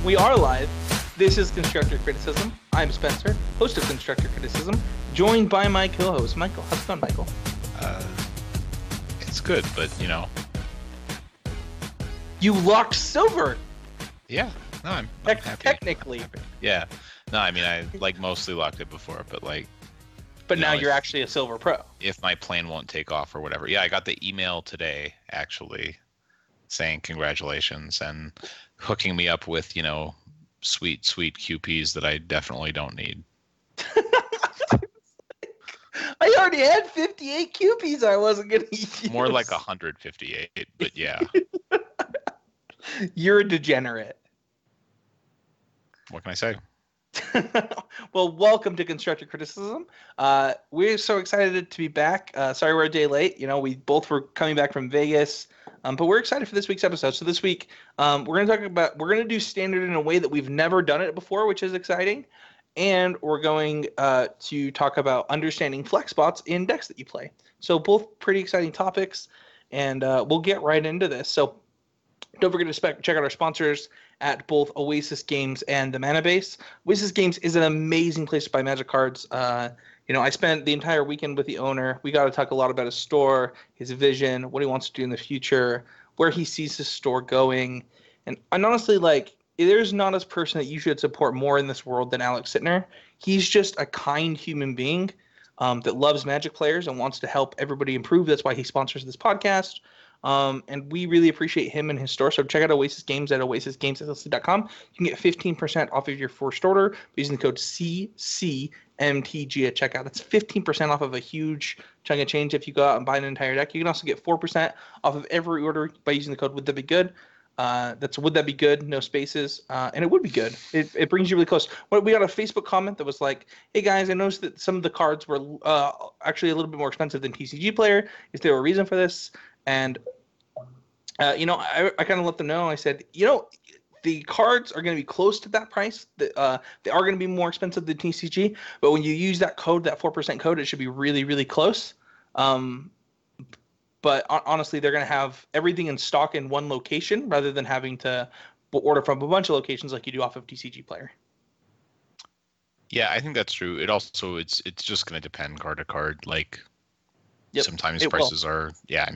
We are live. This is Constructor Criticism. I'm Spencer, host of Constructor Criticism, joined by my co-host, Michael. How's it going, Michael? It's good, but, you know. You locked silver! Yeah. No, I'm happy. Technically. I'm happy. Yeah. No, I mean, I, mostly locked it before, but, But now you're actually a silver pro. If my plan won't take off or whatever. Yeah, I got the email today, actually, saying congratulations and hooking me up with, sweet QPs that I definitely don't need. I already had 58 QPs I wasn't going to use. More like 158, but yeah. You're a degenerate. What can I say? Well, welcome to Constructive Criticism. We're so excited to be back. Sorry we're a day late. We both were coming back from Vegas, but we're excited for this week's episode. So this week, we're going to do standard in a way that we've never done it before, which is exciting. And we're going to talk about understanding flex spots in decks that you play. So both pretty exciting topics, and we'll get right into this. So don't forget to check out our sponsors at both Oasis Games and the Mana Base. Oasis Games is an amazing place to buy Magic cards. I spent the entire weekend with the owner. We got to talk a lot about his store, his vision, what he wants to do in the future, where he sees his store going. And honestly, there's not a person that you should support more in this world than Alex Sittner. He's just a kind human being that loves Magic players and wants to help everybody improve. That's why he sponsors this podcast. And we really appreciate him and his store. So check out Oasis Games at oasisgamesllc.com. You can get 15% off of your first order using the code CCMTG at checkout. That's 15% off of a huge chunk of change if you go out and buy an entire deck. You can also get 4% off of every order by using the code Would That Be Good. That's Would That Be Good, no spaces, and it would be good. It brings you really close. We got a Facebook comment that was like, hey guys, I noticed that some of the cards were actually a little bit more expensive than TCG Player. Is there a reason for this? And, I kind of let them know. I said, the cards are going to be close to that price. They are going to be more expensive than TCG. But when you use that code, that 4% code, it should be really, really close. But honestly, they're going to have everything in stock in one location rather than having to order from a bunch of locations like you do off of TCG Player. Yeah, I think that's true. It's just going to depend card to card. Yep, sometimes prices are,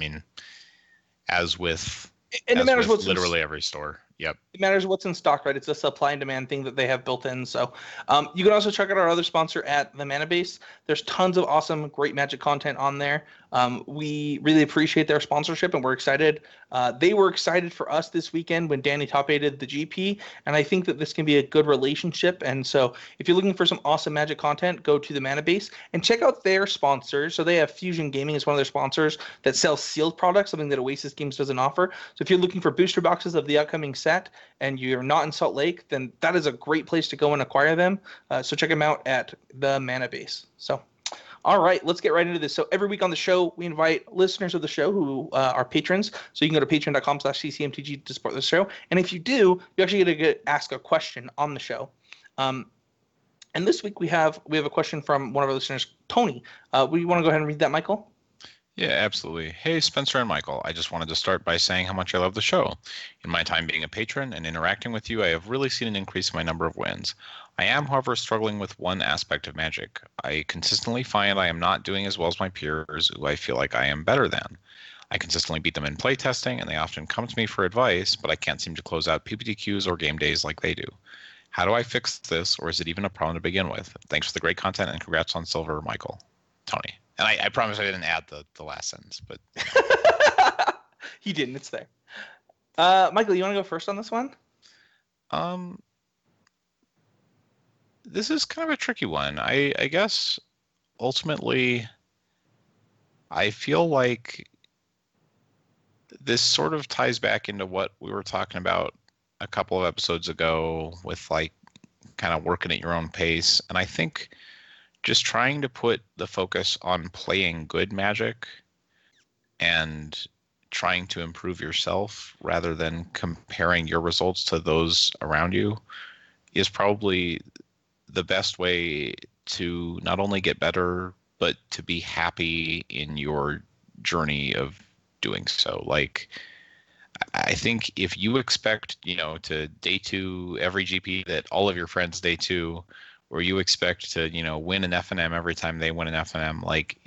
as with, and it matters what's literally every store. Yep. It matters what's in stock, right? It's a supply and demand thing that they have built in. So you can also check out our other sponsor at the Mana Base. There's tons of awesome, great Magic content on there. We really appreciate their sponsorship, and we're excited. They were excited for us this weekend when Danny top-8'd the GP, and I think that this can be a good relationship. And so if you're looking for some awesome Magic content, go to the Mana Base and check out their sponsors. So they have Fusion Gaming as one of their sponsors that sells sealed products, something that Oasis Games doesn't offer. So if you're looking for booster boxes of the upcoming set and you're not in Salt Lake, then that is a great place to go and acquire them. So check them out at the Mana Base. So, all right, let's get right into this. So every week on the show, we invite listeners of the show who are patrons. So you can go to patreon.com/ccmtg to support the show. And if you do, you actually get to ask a question on the show. And this week we have a question from one of our listeners, Tony. We want to go ahead and read that, Michael? Yeah, absolutely. Hey, Spencer and Michael. I just wanted to start by saying how much I love the show. In my time being a patron and interacting with you, I have really seen an increase in my number of wins. I am, however, struggling with one aspect of Magic. I consistently find I am not doing as well as my peers, who I feel like I am better than. I consistently beat them in playtesting, and they often come to me for advice, but I can't seem to close out PPTQs or game days like they do. How do I fix this, or is it even a problem to begin with? Thanks for the great content, and congrats on Silver, Michael. Tony. And I promise I didn't add the last sentence, but He didn't. It's there. Michael, you want to go first on this one? This is kind of a tricky one. I guess ultimately I feel like this sort of ties back into what we were talking about a couple of episodes ago with kind of working at your own pace. And I think just trying to put the focus on playing good Magic and trying to improve yourself rather than comparing your results to those around you is probably the best way to not only get better, but to be happy in your journey of doing so. I think if you expect, to day two every GP that all of your friends day two, or you expect to, win an FNM every time they win an FNM, like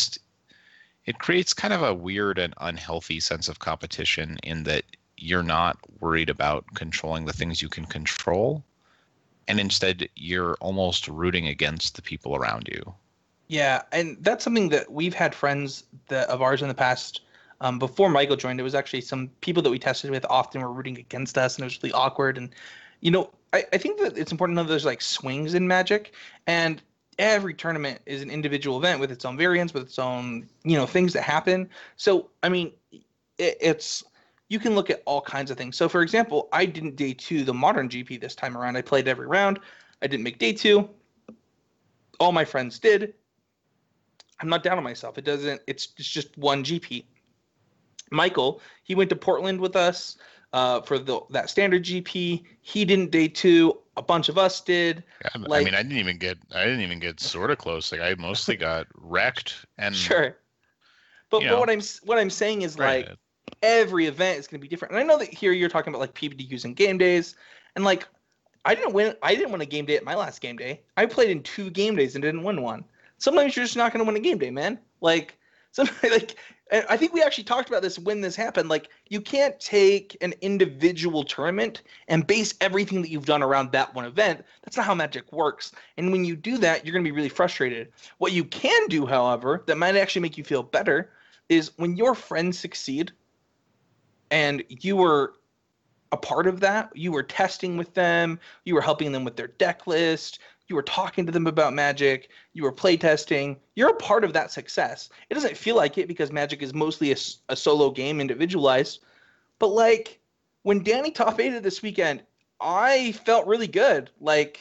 it creates kind of a weird and unhealthy sense of competition in that you're not worried about controlling the things you can control. And instead you're almost rooting against the people around you. Yeah, and that's something that we've had friends of ours in the past. Before Michael joined, it was actually some people that we tested with often were rooting against us, and it was really awkward. And I think that it's important to know there's like swings in Magic, and every tournament is an individual event with its own variants, with its own things that happen. So I mean, it's you can look at all kinds of things. So for example, I didn't day two the modern GP this time around. I played every round. I didn't make day two. All my friends did. I'm not down on myself. It's just one GP. Michael, he went to Portland with us for that standard GP. He didn't day two. A bunch of us did. Yeah, I mean, I didn't even get sort of close. Like I mostly got wrecked. And sure. But what I'm saying is right. Like every event is going to be different. And I know that here you're talking about like PPTQs and game days, and like I didn't win a game day at my last game day. I played in 2 game days and didn't win one. Sometimes you're just not going to win a game day, man. Like sometimes, like I think we actually talked about this when this happened. Like you can't take an individual tournament and base everything that you've done around that one event. That's not how Magic works. And when you do that, you're going to be really frustrated. What you can do, however, that might actually make you feel better is when your friends succeed and you were a part of that, you were testing with them, you were helping them with their deck list, you were talking to them about Magic, you were playtesting, you're a part of that success. It doesn't feel like it because Magic is mostly a solo game, individualized. But like when Danny top 8'd this weekend, I felt really good. Like,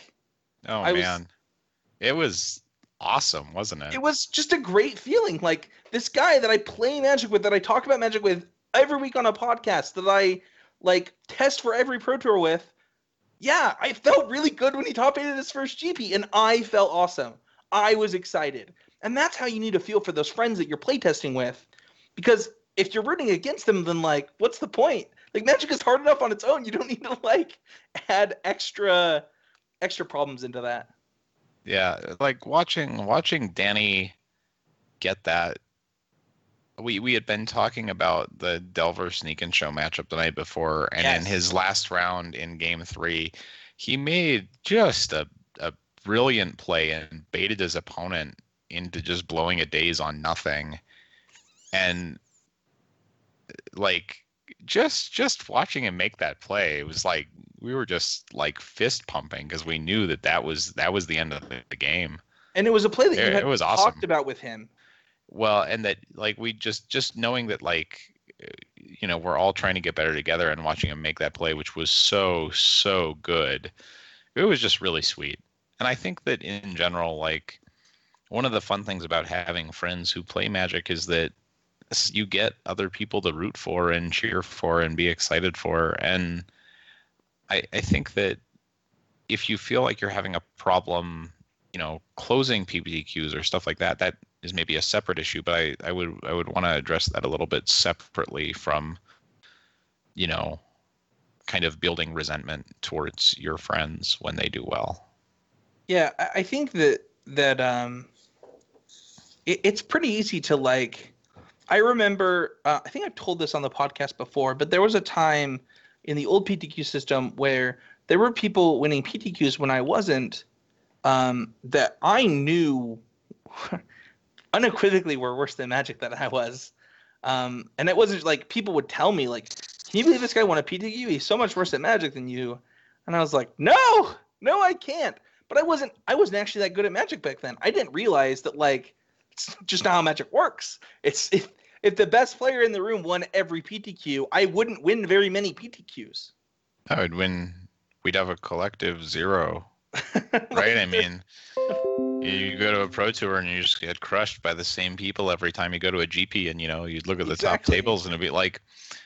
it was awesome, wasn't it? It was just a great feeling. Like this guy that I play Magic with, that I talk about Magic with every week on a podcast, that I like test for every Pro Tour with. Yeah, I felt really good when he top 8'd his first GP, and I felt awesome. I was excited. And that's how you need to feel for those friends that you're playtesting with. Because if you're rooting against them, then, like, what's the point? Like, Magic is hard enough on its own. You don't need to, like, add extra problems into that. Yeah, like, watching Danny get that. We had been talking about the Delver Sneak and Show matchup the night before, and yes. In his last round in Game 3, he made just a brilliant play and baited his opponent into just blowing a daze on nothing. And like just watching him make that play, it was like we were just like fist pumping because we knew that was the end of the game. And it was a play that you had talked about with him. Well, and that like we just knowing that like we're all trying to get better together, and watching him make that play, which was so good, it was just really sweet. And I think that in general, like one of the fun things about having friends who play Magic is that you get other people to root for and cheer for and be excited for. And I think that if you feel like you're having a problem, closing PPTQs or stuff like that, that is maybe a separate issue, but I would want to address that a little bit separately from, kind of building resentment towards your friends when they do well. Yeah, I think that it's pretty easy to like. I remember, I think I've told this on the podcast before, but there was a time in the old PTQ system where there were people winning PTQs when I wasn't, that I knew unequivocally were worse than Magic than I was. And it wasn't like people would tell me, like, can you believe this guy won a PTQ? He's so much worse at Magic than you. And I was like, no, I can't. But I wasn't actually that good at Magic back then. I didn't realize that, like, it's just not how Magic works. It's if the best player in the room won every PTQ, I wouldn't win very many PTQs. I would win. We'd have a collective 0, right? I mean, you go to a Pro Tour and you just get crushed by the same people every time you go to a GP, and you'd look at the top tables and it'd be like,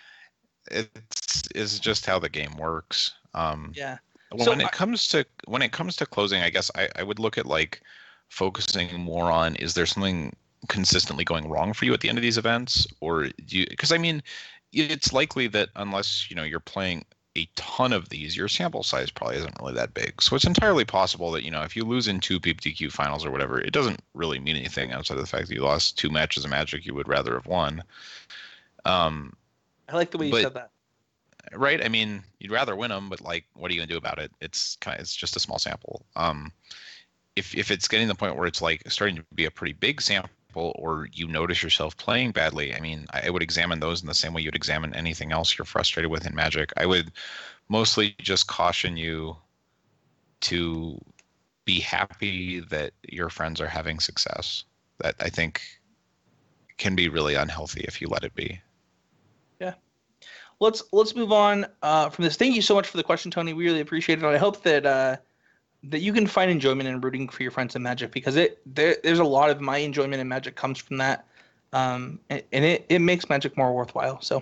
it's just how the game works. Yeah. When it comes to closing, I guess I would look at like focusing more on, is there something consistently going wrong for you at the end of these events, or do you? Because I mean, it's likely that unless you're playing a ton of these, your sample size probably isn't really that big. So it's entirely possible that if you lose in 2 PPTQ finals or whatever, it doesn't really mean anything outside of the fact that you lost 2 matches of Magic you would rather have won. I like the way you said that. Right? I mean, you'd rather win them, but like, what are you gonna do about it? It's just a small sample. If it's getting to the point where it's like starting to be a pretty big sample, or you notice yourself playing badly, I mean, I would examine those in the same way you'd examine anything else you're frustrated with in Magic. I would mostly just caution you to be happy that your friends are having success. That, I think, can be really unhealthy if you let it be. Yeah. Let's move on from this. Thank you so much for the question, Tony. We really appreciate it. I hope that that you can find enjoyment in rooting for your friends in Magic, because there's a lot of my enjoyment in Magic comes from that, and it makes Magic more worthwhile. So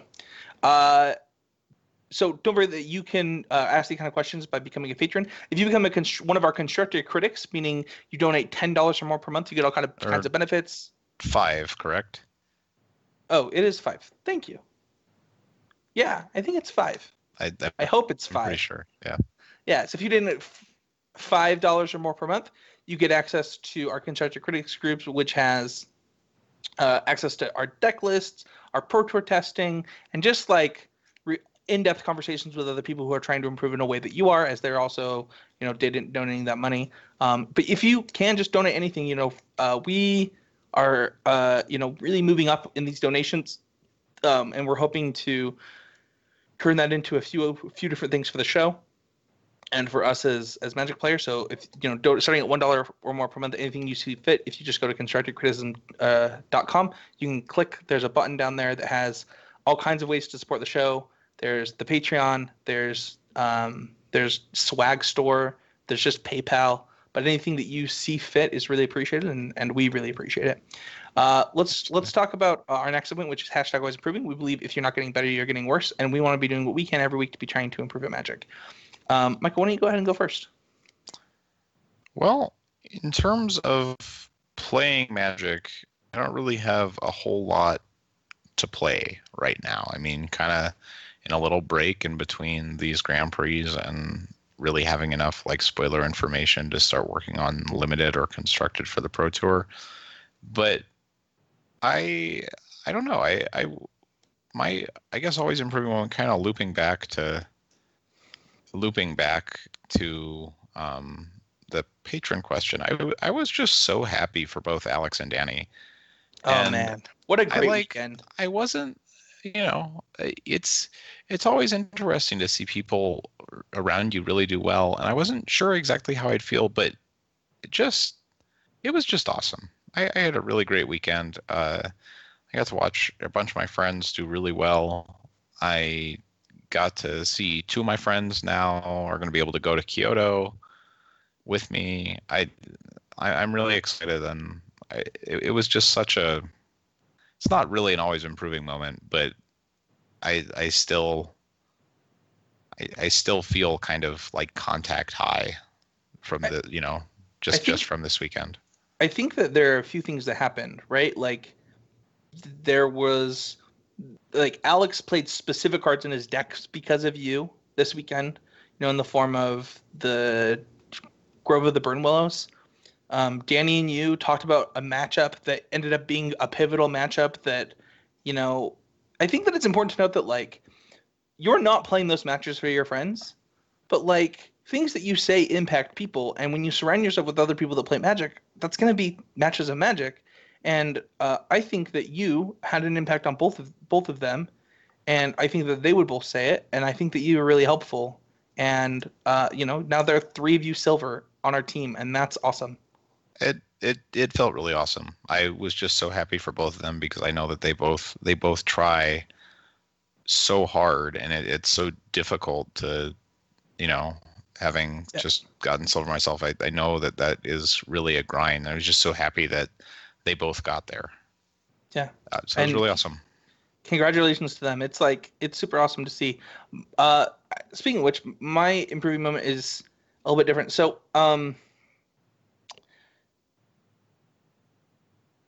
don't worry that you can ask the kind of questions by becoming a patron. If you become one of our constructor critics, meaning you donate $10 or more per month, you get all kinds of benefits. 5, correct? Oh, it is 5. Thank you. Yeah, I think it's 5. I hope it's 5. I'm pretty sure. Yeah. Yeah. So if you didn't $5 or more per month, you get access to our Constructor Critics groups, which has access to our deck lists, our Pro Tour testing, and just like in-depth conversations with other people who are trying to improve in a way that you are, as they're also donating that money. But if you can just donate anything, we are really moving up in these donations, and we're hoping to turn that into a few different things for the show and for us as Magic players. So if starting at $1 or more per month, anything you see fit, if you just go to constructedcriticism.com, you can click. There's a button down there that has all kinds of ways to support the show. There's the Patreon. There's Swag Store. There's just PayPal. But anything that you see fit is really appreciated, and we really appreciate it. Let's talk about our next segment, which is #AlwaysImproving. We believe if you're not getting better, you're getting worse, and we want to be doing what we can every week to be trying to improve at Magic. Michael, why don't you go ahead and go first? Well, in terms of playing Magic, I don't really have a whole lot to play right now. I mean, kind of in a little break in between these Grand Prix and really having enough like spoiler information to start working on limited or constructed for the Pro Tour. But I don't know. I guess always improving one, kind of looping back to the patron question. I was just so happy for both Alex and Danny. Oh, man, what a great weekend! I wasn't, it's always interesting to see people around you really do well, and I wasn't sure exactly how I'd feel, but it was just awesome. I had a really great weekend. I got to watch a bunch of my friends do really well. I got to see 2 of my friends now are going to be able to go to Kyoto with me. I'm really excited, and it was just such a. It's not really an always improving moment, but I still feel kind of like contact high from the just from this weekend. I think that there are a few things that happened, right? Like there was Alex played specific cards in his decks because of you this weekend, in the form of the Grove of the Burnwillows. Danny and you talked about a matchup that ended up being a pivotal matchup that, I think that it's important to note that you're not playing those matches for your friends, but things that you say impact people. And when you surround yourself with other people that play Magic, that's going to be matches of Magic. And I think that you had an impact on both of them, and I think that they would both say it. And I think that you were really helpful. And now there are 3 of you silver on our team, and that's awesome. It felt really awesome. I was just so happy for both of them because I know that they both try so hard, and it's so difficult to, having just gotten silver myself. I know that is really a grind. I was just so happy that they both got there. Yeah. So it was really awesome. Congratulations to them. It's super awesome to see. Speaking of which, my improving moment is a little bit different. So,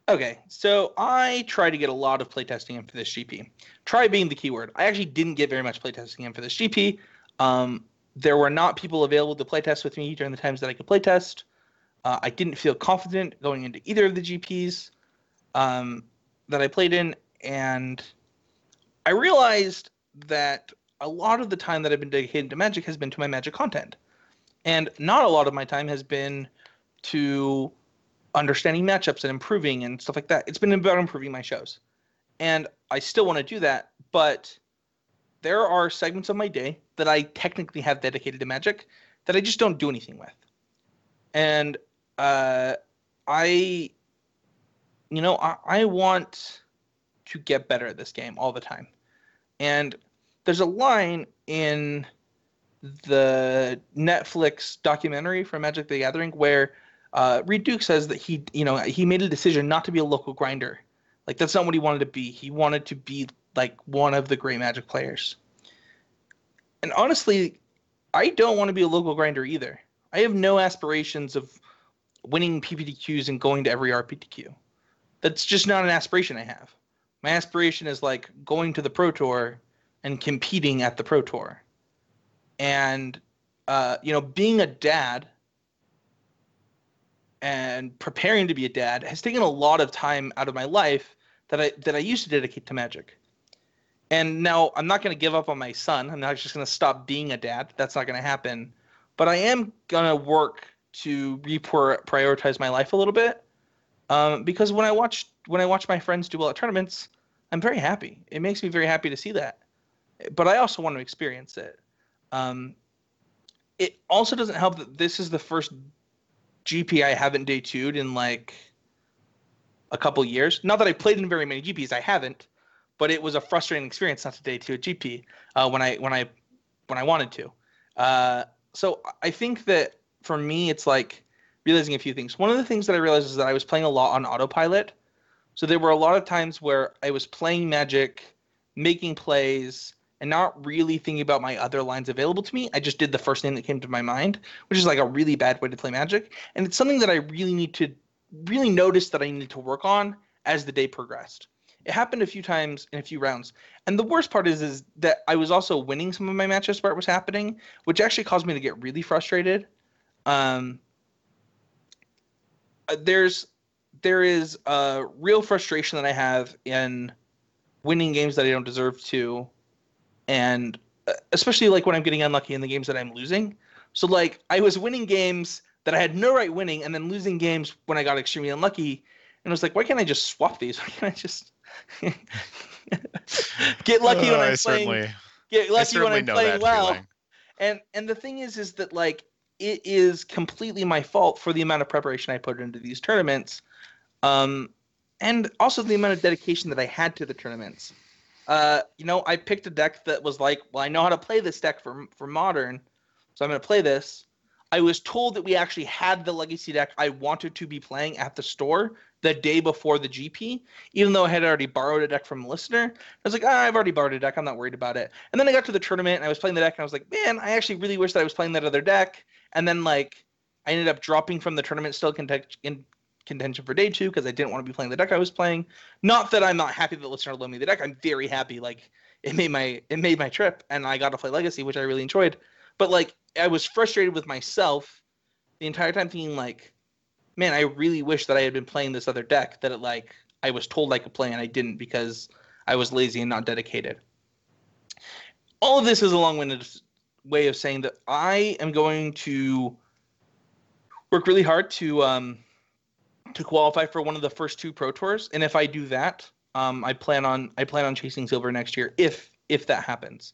Okay, so I try to get a lot of playtesting in for this GP. Try being the keyword. I actually didn't get very much playtesting in for this GP. There were not people available to playtest with me during the times that I could playtest. I didn't feel confident going into either of the GPs that I played in, and I realized that a lot of the time that I've been dedicated to Magic has been to my Magic content, and not a lot of my time has been to understanding matchups and improving and stuff like that. It's been about improving my shows. And I still want to do that, but there are segments of my day that I technically have dedicated to Magic that I just don't do anything with. And I want to get better at this game all the time. And there's a line in the Netflix documentary from Magic the Gathering where Reed Duke says that he made a decision not to be a local grinder. Like, that's not what he wanted to be. He wanted to be like one of the great Magic players. And honestly, I don't want to be a local grinder either. I have no aspirations of winning PPTQs and going to every RPTQ. That's just not an aspiration I have. My aspiration is like going to the Pro Tour and competing at the Pro Tour. And being a dad and preparing to be a dad has taken a lot of time out of my life that I used to dedicate to Magic. And now I'm not going to give up on my son. I'm not just going to stop being a dad. That's not going to happen. But I am going to work to prioritize my life a little bit. Because when I watch my friends do well at tournaments, I'm very happy. It makes me very happy to see that. But I also want to experience it. It also doesn't help that this is the first GP I haven't day 2'd in like a couple years. Not that I played in very many GPs, I haven't, but it was a frustrating experience not to day 2 a GP when I wanted to. So I think that for me, it's like realizing a few things. One of the things that I realized is that I was playing a lot on autopilot. So there were a lot of times where I was playing Magic, making plays, and not really thinking about my other lines available to me. I just did the first thing that came to my mind, which is like a really bad way to play Magic. And it's something that I really noticed that I needed to work on as the day progressed. It happened a few times in a few rounds. And the worst part is that I was also winning some of my matches where it was happening, which actually caused me to get really frustrated. There is a real frustration that I have in winning games that I don't deserve to, and especially like when I'm getting unlucky in the games that I'm losing. So like I was winning games that I had no right winning, and then losing games when I got extremely unlucky. And I was like, why can't I just swap these? Why can't I just get lucky when I'm playing? Get lucky when I'm playing well. Feeling. And the thing is that like it is completely my fault for the amount of preparation I put into these tournaments, and also the amount of dedication that I had to the tournaments. I picked a deck that was like, well, I know how to play this deck for Modern, so I'm going to play this. I was told that we actually had the Legacy deck I wanted to be playing at the store the day before the GP, even though I had already borrowed a deck from a listener. I was like, I've already borrowed a deck. I'm not worried about it. And then I got to the tournament, and I was playing the deck, and I was like, man, I actually really wish that I was playing that other deck. And then, like, I ended up dropping from the tournament still in contention for day 2 because I didn't want to be playing the deck I was playing. Not that I'm not happy that the listener loaned me the deck. I'm very happy. Like, it made my trip, and I got to play Legacy, which I really enjoyed. But like, I was frustrated with myself the entire time, thinking like, man, I really wish that I had been playing this other deck that I was told I could play and I didn't because I was lazy and not dedicated. All of this is a long-winded way of saying that I am going to work really hard to qualify for one of the first 2 Pro Tours, and if I do that, I plan on chasing silver next year if that happens.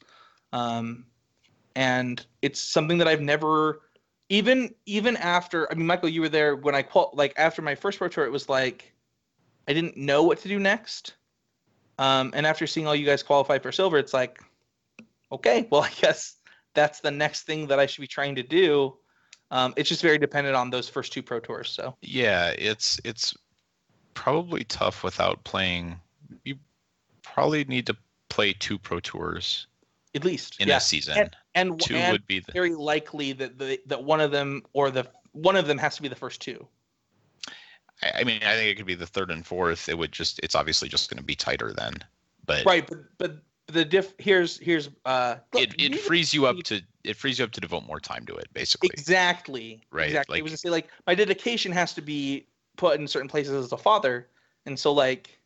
And it's something that I've never, even after, I mean, Michael, you were there when after my first Pro Tour, it was like I didn't know what to do next. And after seeing all you guys qualify for silver, it's like, okay, well, I guess that's the next thing that I should be trying to do. It's just very dependent on those first 2 Pro Tours. So yeah, it's probably tough without playing. You probably need to play 2 Pro Tours at least in a season. And 2 would be very likely that one of them has to be the first 2. I mean, I think it could be the third and fourth. It's obviously just going to be tighter then. But Right, but the here's look, it frees you up to devote more time to it, basically. Exactly. Right. Exactly. It was to say, like, my dedication has to be put in certain places as a father, and so like.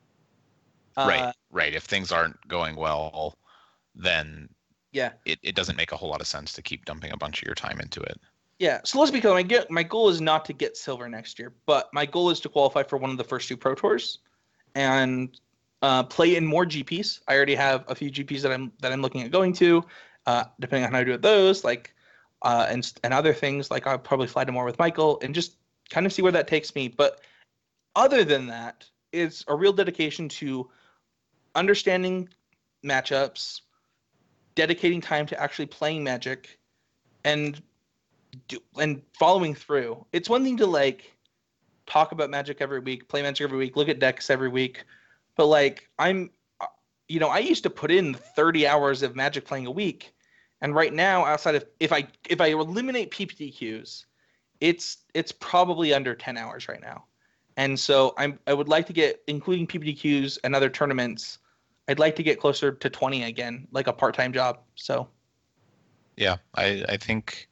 Right. If things aren't going well, then yeah, it doesn't make a whole lot of sense to keep dumping a bunch of your time into it. Yeah. So let's be clear. My goal is not to get silver next year, but my goal is to qualify for one of the first 2 Pro Tours, and play in more GPs. I already have a few GPs that I'm looking at going to, depending on how I do with those, like, and other things. Like, I'll probably fly to more with Michael and just kind of see where that takes me. But other than that, it's a real dedication to understanding matchups, dedicating time to actually playing Magic, and following through. It's one thing to like talk about Magic every week, play Magic every week, look at decks every week, but like I used to put in 30 hours of Magic playing a week, and right now, outside of if I eliminate PPTQs, it's probably under 10 hours right now. And so I would like to get, including PPTQs and other tournaments, I'd like to get closer to 20 again, like a part-time job. So yeah, I think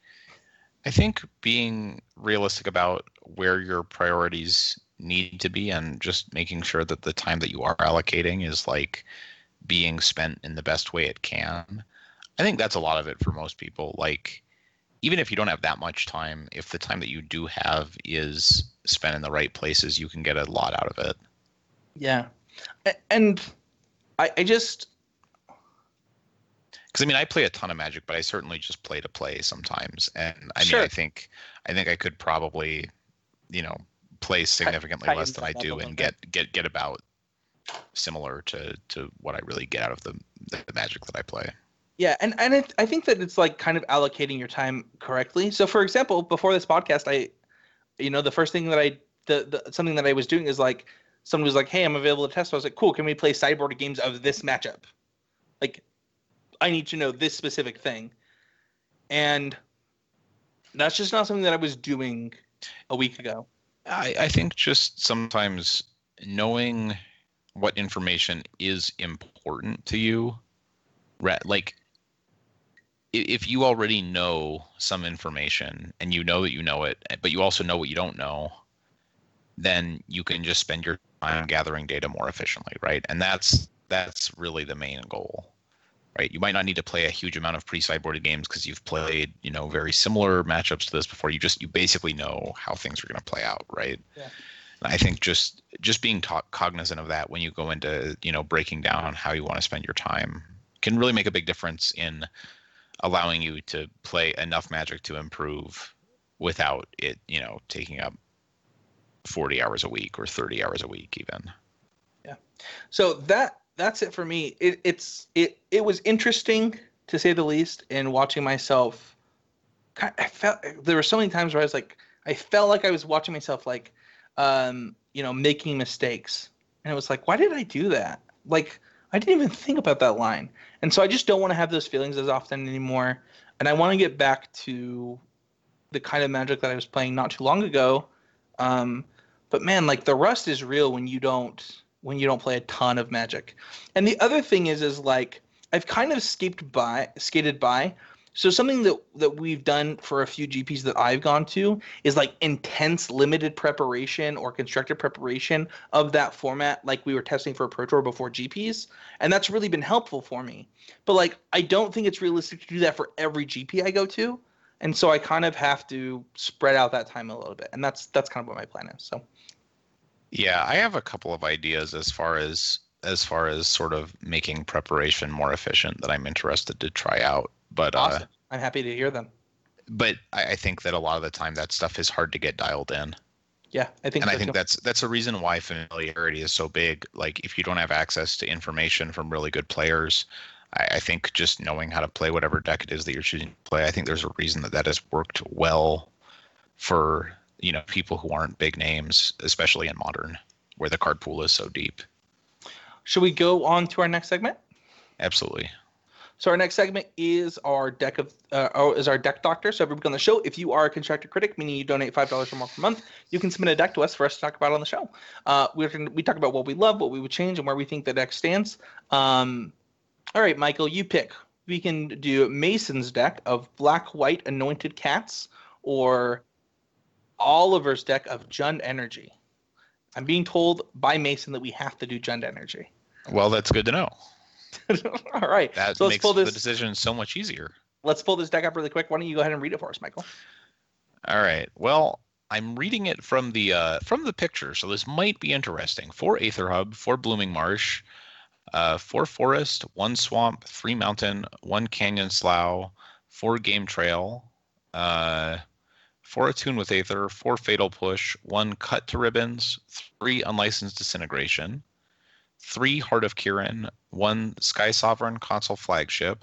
being realistic about where your priorities need to be and just making sure that the time that you are allocating is like being spent in the best way it can. I think that's a lot of it for most people. Like, even if you don't have that much time, if the time that you do have is spent in the right places, you can get a lot out of it. Yeah. And I just, because I mean, I play a ton of Magic, but I certainly just play to play sometimes. And I mean, sure. I think I could probably, play significantly less than I do and get about similar to what I really get out of the Magic that I play. Yeah, and I think that it's like kind of allocating your time correctly. So, for example, before this podcast, the first thing that something that I was doing is like, someone was like, "Hey, I'm available to test." So I was like, "Cool, can we play sideboard games of this matchup?" Like, I need to know this specific thing, and that's just not something that I was doing a week ago. I think just sometimes knowing what information is important to you, like, if you already know some information and you know that you know it, but you also know what you don't know, then you can just spend your time gathering data more efficiently, right? And that's really the main goal, right? You might not need to play a huge amount of pre-sideboarded games because you've played, very similar matchups to this before. You basically know how things are going to play out, right? Yeah. And I think just being cognizant of that when you go into, breaking down how you want to spend your time can really make a big difference in allowing you to play enough Magic to improve without it, taking up 40 hours a week or 30 hours a week even. Yeah. So that's it for me. It was interesting, to say the least, in watching myself. I felt there were so many times where I felt like I was watching myself like, making mistakes, and it was like, why did I do that? Like, I didn't even think about that line. And so I just don't want to have those feelings as often anymore. And I want to get back to the kind of Magic that I was playing not too long ago. But man, like, the rust is real when you don't play a ton of Magic. And the other thing is like, I've kind of skated by. So something that we've done for a few GPs that I've gone to is like intense limited preparation or constructed preparation of that format, like we were testing for a Pro Tour before GPs, and that's really been helpful for me. But like, I don't think it's realistic to do that for every GP I go to, and so I kind of have to spread out that time a little bit, and that's kind of what my plan is. So, yeah, I have a couple of ideas as far as sort of making preparation more efficient that I'm interested to try out. But awesome. I'm happy to hear them. But I think that a lot of the time that stuff is hard to get dialed in. Yeah, I think. And I think that's a reason why familiarity is so big. Like, if you don't have access to information from really good players, I think just knowing how to play whatever deck it is that you're choosing to play, I think there's a reason that has worked well for people who aren't big names, especially in Modern, where the card pool is so deep. Should we go on to our next segment? Absolutely. So our next segment is our deck doctor. So everybody on the show, if you are a Constructor Critic, meaning you donate $5 or more per month, you can submit a deck to us for us to talk about on the show. We talk about what we love, what we would change, and where we think the deck stands. All right, Michael, you pick. We can do Mason's deck of black-white anointed cats or Oliver's deck of Jund Energy. I'm being told by Mason that we have to do Jund Energy. Well, that's good to know. All right. That makes the decision so much easier. Let's pull this deck up really quick. Why don't you go ahead and read it for us, Michael? All right. Well, I'm reading it from the picture, so this might be interesting. 4 Aether Hub, 4 Blooming Marsh, 4 Forest, 1 Swamp, 3 Mountain, 1 Canyon Slough, 4 Game Trail, 4 Attune with Aether, 4 Fatal Push, 1 Cut to Ribbons, 3 Unlicensed Disintegration, 3 Heart of Kiran, 1 Sky Sovereign Console Flagship,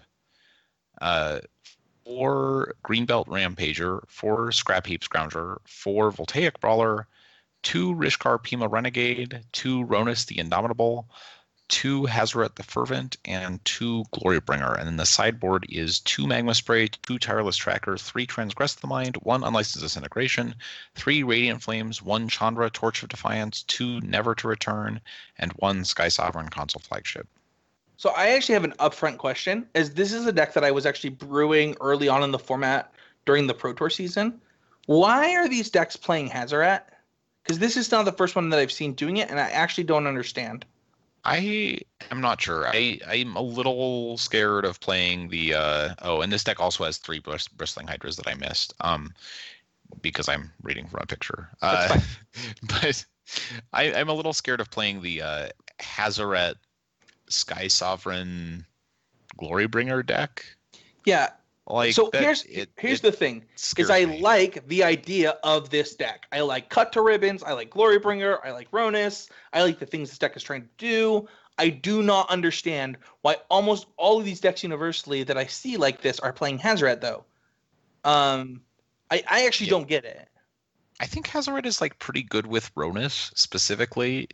4 Greenbelt Rampager, 4 Scrap Heap Scrounger, 4 Voltaic Brawler, 2 Rishkar Pima Renegade, 2 Ronus the Indomitable, 2 Hazoret the Fervent, and 2 Glorybringer. And then the sideboard is 2 Magma Spray, 2 Tireless Tracker, 3 Transgress the Mind, 1 Unlicensed Disintegration, 3 Radiant Flames, 1 Chandra Torch of Defiance, 2 Never to Return, and 1 Sky Sovereign Console Flagship. So I actually have an upfront question, as this is a deck that I was actually brewing early on in the format during the Pro Tour season. Why are these decks playing Hazoret? Because this is not the first one that I've seen doing it, and I actually don't understand. I am not sure. I'm a little scared of playing the and this deck also has 3 Bristling Hydras that I missed because I'm reading from a picture. But I'm a little scared of playing the Hazoret Sky Sovereign Glorybringer deck. Yeah. Like, so here's the thing, is I like the idea of this deck. I like Cut to Ribbons, I like Glorybringer, I like Ronus, I like the things this deck is trying to do. I do not understand why almost all of these decks universally that I see like this are playing Hazoret, though. I actually don't get it. I think Hazoret is like pretty good with Ronus specifically.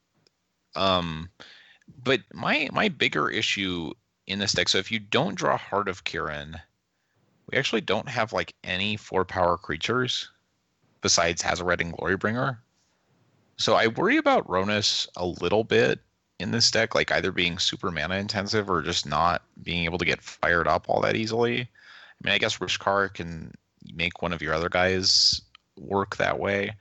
But my bigger issue in this deck, so if you don't draw Heart of Kiran, we actually don't have like any 4-power creatures besides Hazoret and Glorybringer. So I worry about Ronus a little bit in this deck, like either being super mana intensive or just not being able to get fired up all that easily. I mean, I guess Rishkar can make one of your other guys work that way.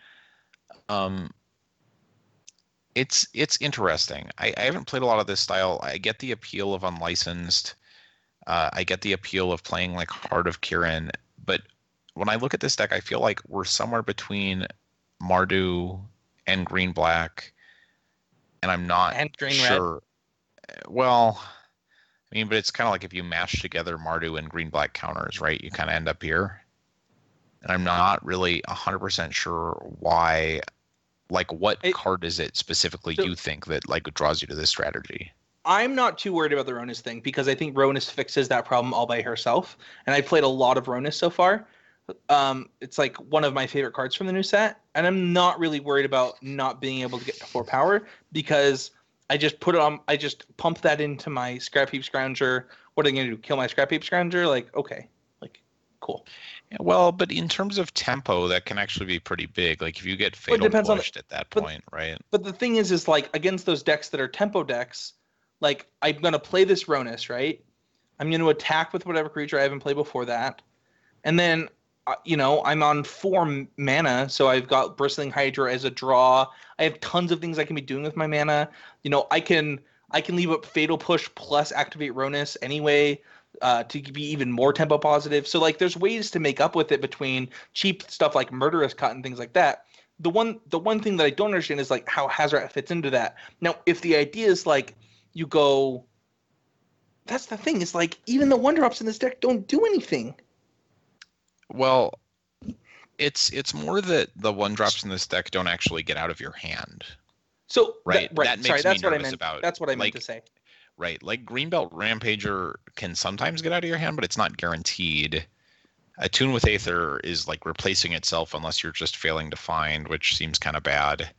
It's interesting. I haven't played a lot of this style. I get the appeal of Unlicensed. I get the appeal of playing like Heart of Kiran, but when I look at this deck, I feel like we're somewhere between Mardu and Green Black, and I'm not sure. Well, I mean, but it's kind of like if you mash together Mardu and Green Black counters, right? You kind of end up here, and I'm not really 100% sure why. Like, what card is it specifically you think that like draws you to this strategy? I'm not too worried about the Ronus thing because I think Ronus fixes that problem all by herself. And I've played a lot of Ronus so far. It's like one of my favorite cards from the new set. And I'm not really worried about not being able to get to 4 power because I just put it on. I just pump that into my Scrap Heap Scrounger. What are they going to do? Kill my Scrap Heap Scrounger? Like, okay. Like, cool. Yeah, well, but in terms of tempo, that can actually be pretty big. Like if you get Fatal Pushed at that point, right? But the thing is like against those decks that are tempo decks, like I'm going to play this Ronus, right? I'm going to attack with whatever creature I haven't played before that. And then, I'm on 4 mana, so I've got Bristling Hydra as a draw. I have tons of things I can be doing with my mana. I can leave up Fatal Push plus activate Ronus anyway. To be even more tempo positive. So like there's ways to make up with it between cheap stuff like Murderous Cut and things like that. The one thing that I don't understand is like how Hazoret fits into that. Now, if the idea is like you go, that's the thing, is like even the 1-drops in this deck don't do anything. Well, it's more that the 1-drops in this deck don't actually get out of your hand. So right. That makes me nervous about. That's what I meant to say. Right, like Greenbelt Rampager can sometimes get out of your hand, but it's not guaranteed. Attune with Aether is like replacing itself unless you're just failing to find, which seems kind of bad.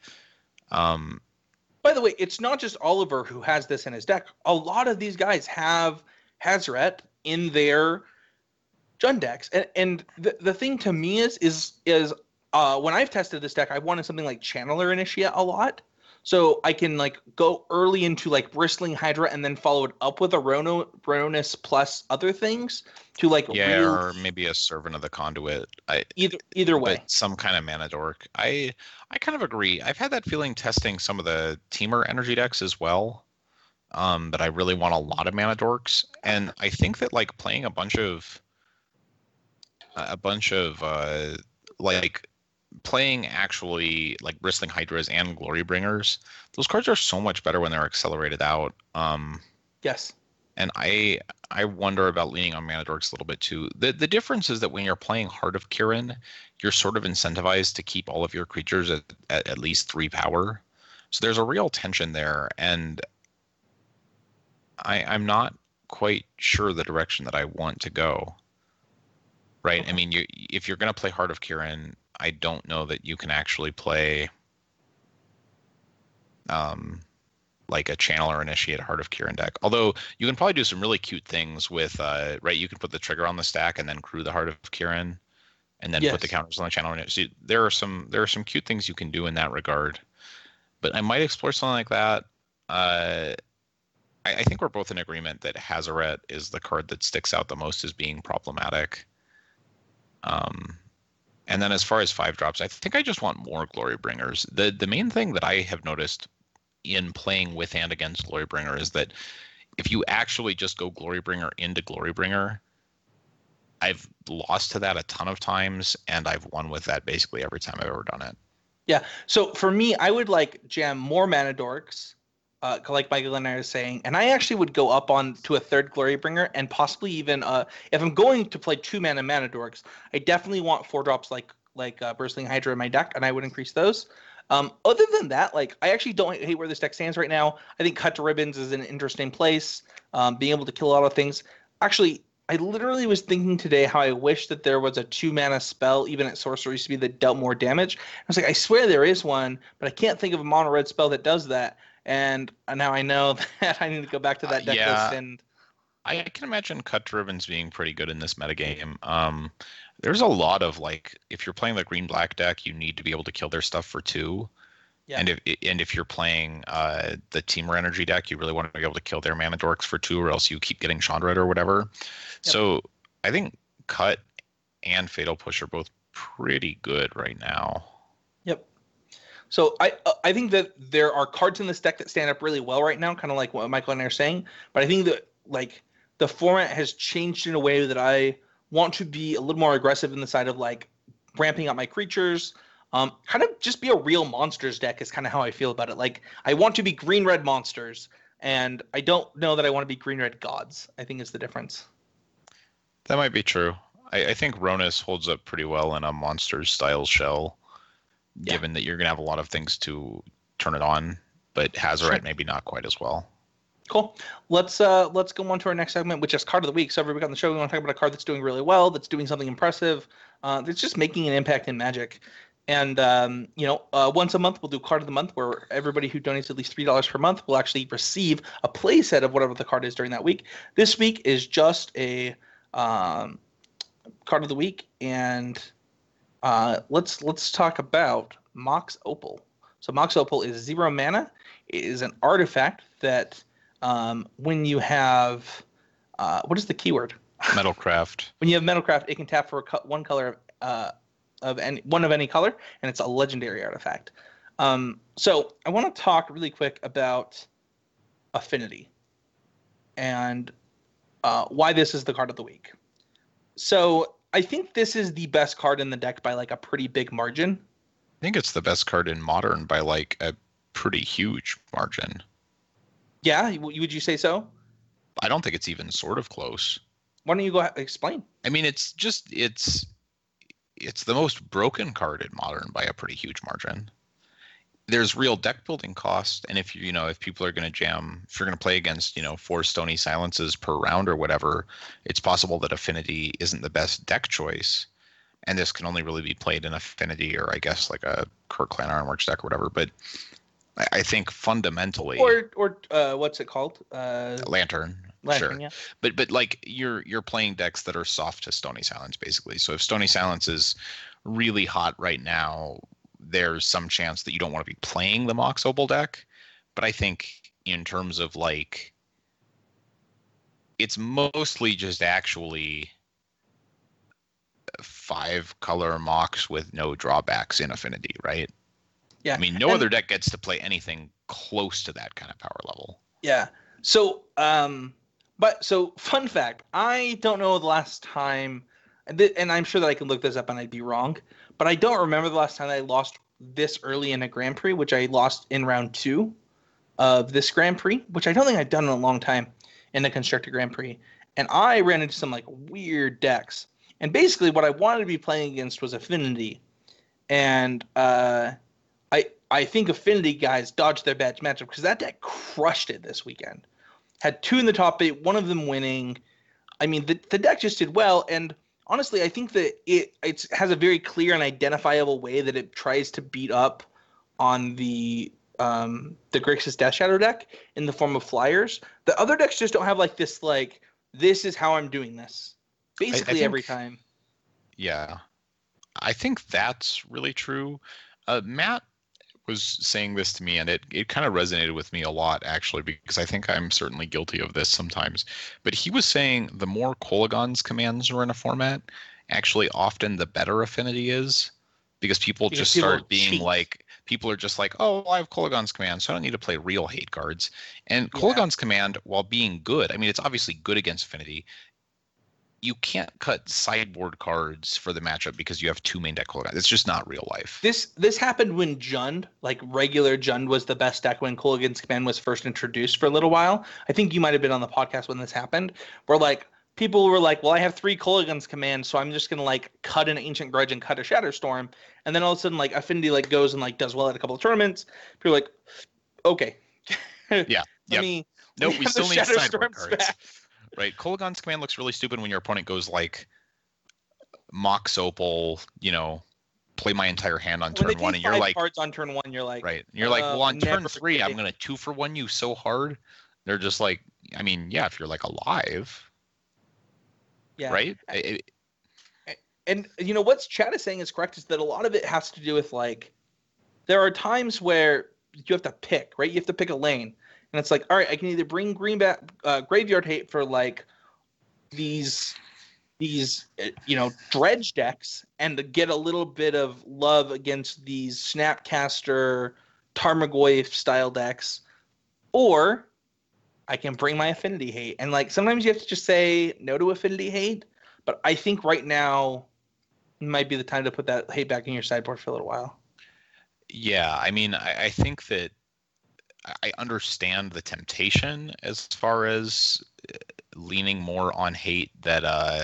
By the way, it's not just Oliver who has this in his deck. A lot of these guys have Hazoret in their Jund decks. And the thing to me is when I've tested this deck, I've wanted something like Channeler Initiate a lot. So I can like go early into like Bristling Hydra and then follow it up with a Ronis plus other things to like or maybe a Servant of the Conduit. Either way. But some kind of mana dork. I kind of agree. I've had that feeling testing some of the Teamer energy decks as well. That I really want a lot of mana dorks. And I think that like playing a bunch of like playing actually like Bristling Hydras and Glorybringers, those cards are so much better when they're accelerated out. Yes. And I wonder about leaning on mana dorks a little bit too. The difference is that when you're playing Heart of Kiran, you're sort of incentivized to keep all of your creatures at least 3 power. So there's a real tension there, and I'm not quite sure the direction that I want to go. Right? Okay. I mean, if you're going to play Heart of Kiran, I don't know that you can actually play like a Channeler Initiate Heart of Kiran deck. Although you can probably do some really cute things with, right? You can put the trigger on the stack and then crew the Heart of Kiran, and then put the counters on the Channeler Initiate. So there are some cute things you can do in that regard. But I might explore something like that. I think we're both in agreement that Hazoret is the card that sticks out the most as being problematic. And then as far as 5-drops, I think I just want more Glorybringers. The main thing that I have noticed in playing with and against Glorybringer is that if you actually just go Glorybringer into Glorybringer, I've lost to that a ton of times, and I've won with that basically every time I've ever done it. Yeah. So for me, I would like jam more mana dorks, like Michael and I are saying, and I actually would go up on to a 3rd Glorybringer, and possibly even if I'm going to play 2 mana dorks, I definitely want 4-drops like Bristling Hydra in my deck, and I would increase those. Other than that, like I actually don't hate where this deck stands right now. I think Cut to Ribbons is an interesting place. Being able to kill a lot of things. Actually, I literally was thinking today how I wish that there was a 2-mana spell, even at sorcery speed, that dealt more damage. I was like, I swear there is one, but I can't think of a mono red spell that does that. And now I know that I need to go back to that deck list. And I can imagine Cut to Ribbons being pretty good in this metagame. There's a lot of like, if you're playing the green-black deck, you need to be able to kill their stuff for 2. Yeah. And if you're playing the Teamer Energy deck, you really want to be able to kill their mana dorks for 2, or else you keep getting Chandra or whatever. Yep. So I think Cut and Fatal Push are both pretty good right now. Yep. So I think that there are cards in this deck that stand up really well right now, kind of like what Michael and I are saying. But I think that like the format has changed in a way that I want to be a little more aggressive in the side of like ramping up my creatures. Kind of just be a real monsters deck is kind of how I feel about it. Like I want to be green-red monsters, and I don't know that I want to be green-red gods. I think is the difference. That might be true. I think Ronis holds up pretty well in a monsters style shell, given that you're going to have a lot of things to turn it on, but Hazoret maybe not quite as well. Cool. Let's go on to our next segment, which is Card of the Week. So every week on the show, we want to talk about a card that's doing really well, that's doing something impressive, that's just making an impact in Magic. And, once a month, we'll do Card of the Month, where everybody who donates at least $3 per month will actually receive a play set of whatever the card is during that week. This week is just a Card of the Week, and let's talk about Mox Opal. So Mox Opal is 0 mana. It is an artifact that when you have what is the keyword? Metalcraft. When you have Metalcraft, it can tap for one color of any color, and it's a legendary artifact. So I want to talk really quick about Affinity and why this is the card of the week. So I think this is the best card in the deck by like a pretty big margin. I think it's the best card in Modern by like a pretty huge margin. Yeah, would you say so? I don't think it's even sort of close. Why don't you go explain? I mean, it's the most broken card in Modern by a pretty huge margin. There's real deck building cost, and if people are going to jam, if you're going to play against 4 Stony Silences per round or whatever, it's possible that Affinity isn't the best deck choice, and this can only really be played in Affinity or I guess like a Kirkland Ironworks deck or whatever. But I think fundamentally, or what's it called? Lantern. Sure. Yeah. But like you're playing decks that are soft to Stony Silence basically. So if Stony Silence is really hot right now, there's some chance that you don't want to be playing the Mox Opal deck. But I think in terms of like, it's mostly just actually 5-color Mox with no drawbacks in Affinity, right? Yeah. I mean, no other deck gets to play anything close to that kind of power level. Yeah. So, so fun fact, I don't know the last time, and I'm sure that I can look this up and I'd be wrong, but I don't remember the last time I lost this early in a Grand Prix, which I lost in round 2 of this Grand Prix, which I don't think I've done in a long time in the Constructor Grand Prix. And I ran into some like weird decks. And basically what I wanted to be playing against was Affinity. And I think Affinity guys dodged their bad matchup because that deck crushed it this weekend. Had 2 in the top 8, one of them winning. I mean, the deck just did well. And honestly, I think that it has a very clear and identifiable way that it tries to beat up on the Grixis Death Shadow deck in the form of flyers. The other decks just don't have like this, like, this is how I'm doing this. Basically, I think, every time. Yeah. I think that's really true. Matt was saying this to me, and it kind of resonated with me a lot, actually, because I think I'm certainly guilty of this sometimes. But he was saying the more Kolaghan's commands are in a format, actually often the better Affinity is, because people just start being cheat. Like, people are just like, oh, well, I have Kolaghan's command, so I don't need to play real hate cards. And Kolaghan's command, while being good, I mean, it's obviously good against Affinity, you can't cut sideboard cards for the matchup because you have 2 main deck Kolaghan. It's just not real life. This happened when Jund, like regular Jund, was the best deck when Kolaghan's command was first introduced for a little while. I think you might have been on the podcast when this happened, where like people were like, well, I have 3 Kolaghan's command, so I'm just gonna like cut an Ancient Grudge and cut a Shatterstorm. And then all of a sudden, like Affinity like goes and like does well at a couple of tournaments. People are like, okay. Yeah. No, we still need sideboard cards. Back. Right, Kolaghan's command looks really stupid when your opponent goes like Mox Opal, play my entire hand on turn 1, and you're like cards on turn 1, you're like, right, and you're like, well, on turn 3, I'm gonna 2-for-1 you so hard. They're just like, I mean, yeah, if you're like alive, yeah, right. And what's Chad is saying is correct, is that a lot of it has to do with like, there are times where you have to pick, right? You have to pick a lane. And it's like, all right, I can either bring Graveyard Hate for like these dredge decks and get a little bit of love against these Snapcaster, Tarmogoyf style decks, or I can bring my Affinity Hate. And like sometimes you have to just say no to Affinity Hate, but I think right now might be the time to put that hate back in your sideboard for a little while. Yeah, I mean, I think that I understand the temptation as far as leaning more on hate that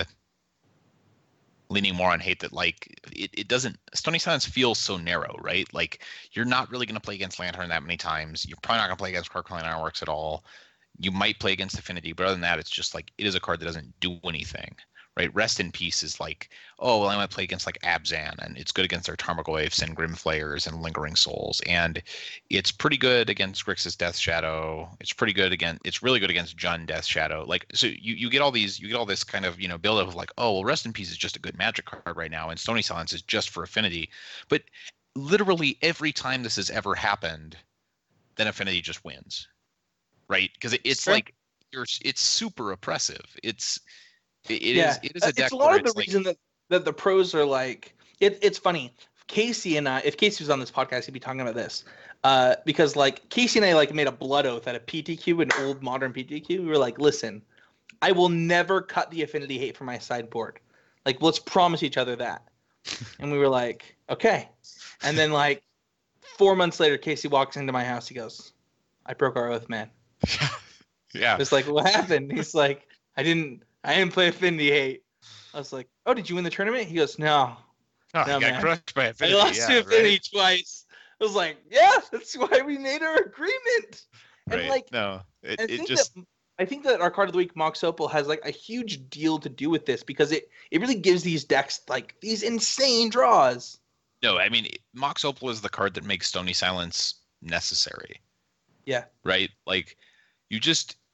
like it doesn't. Stony Silence feels so narrow, right? Like you're not really going to play against Lantern that many times. You're probably not going to play against Karkline Ironworks at all. You might play against Affinity, but other than that, it's just like it is a card that doesn't do anything. Right, Rest in Peace is like, oh, well, I might play against like Abzan, and it's good against their Tarmogoyfs and Grimflayers and Lingering Souls, and it's pretty good against Grixis Death Shadow. It's really good against Jund Death Shadow. Like, so you get all this kind of build up of like, oh, well, Rest in Peace is just a good Magic card right now, and Stony Silence is just for Affinity. But literally every time this has ever happened, then Affinity just wins, right? Because it's sure. Like it's super oppressive. It is a deck. It's a lot of the reason that the pros are like it's funny. Casey and I, if Casey was on this podcast, he'd be talking about this. Because like Casey and I like made a blood oath at a PTQ, an old modern PTQ. We were like, listen, I will never cut the Affinity Hate from my sideboard. Like, let's promise each other that. And we were like, okay. And then like 4 months later, Casey walks into my house. He goes, I broke our oath, man. Yeah. It's like, what happened? He's like, I didn't play Affinity Hate. I was like, oh, did you win the tournament? He goes, no. Oh, no, got crushed by Affinity. I lost to Affinity twice. I was like, yeah, that's why we made our agreement. And right. like, no, I think that our card of the week, Mox Opal, has like a huge deal to do with this because it really gives these decks like these insane draws. No, I mean, Mox Opal is the card that makes Stony Silence necessary. Yeah. Right? Like, you just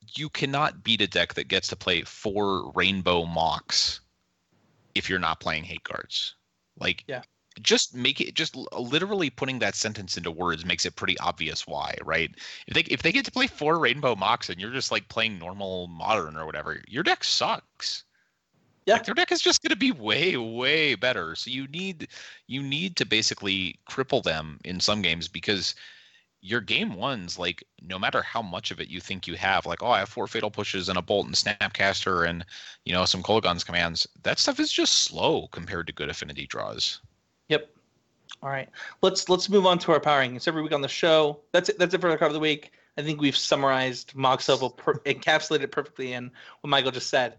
you cannot beat a deck that gets to play 4 Rainbow Mox if you're not playing hate cards. Like, yeah. Just make it, just literally putting that sentence into words makes it pretty obvious why, right? If they get to play 4 Rainbow Mox and you're just like playing normal Modern or whatever, your deck sucks. Yeah. Like, their deck is just going to be way, way better. So you need to basically cripple them in some games, because your game ones, like, no matter how much of it you think you have, like, oh, I have 4 Fatal Pushes and a Bolt and Snapcaster and, you know, some Kolaghan's commands, that stuff is just slow compared to good affinity draws. Yep. All right. Let's move on to our power rankings. Every week on the show, that's it for the card of the week. I think we've summarized Mox Level, encapsulated perfectly in what Michael just said.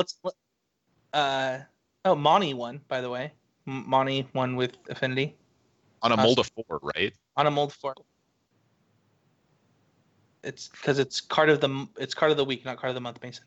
Monty won, by the way. Monty won with affinity. On a mold of 4, right? On a mold of 4. It's because it's card of the week, not card of the month, Mason.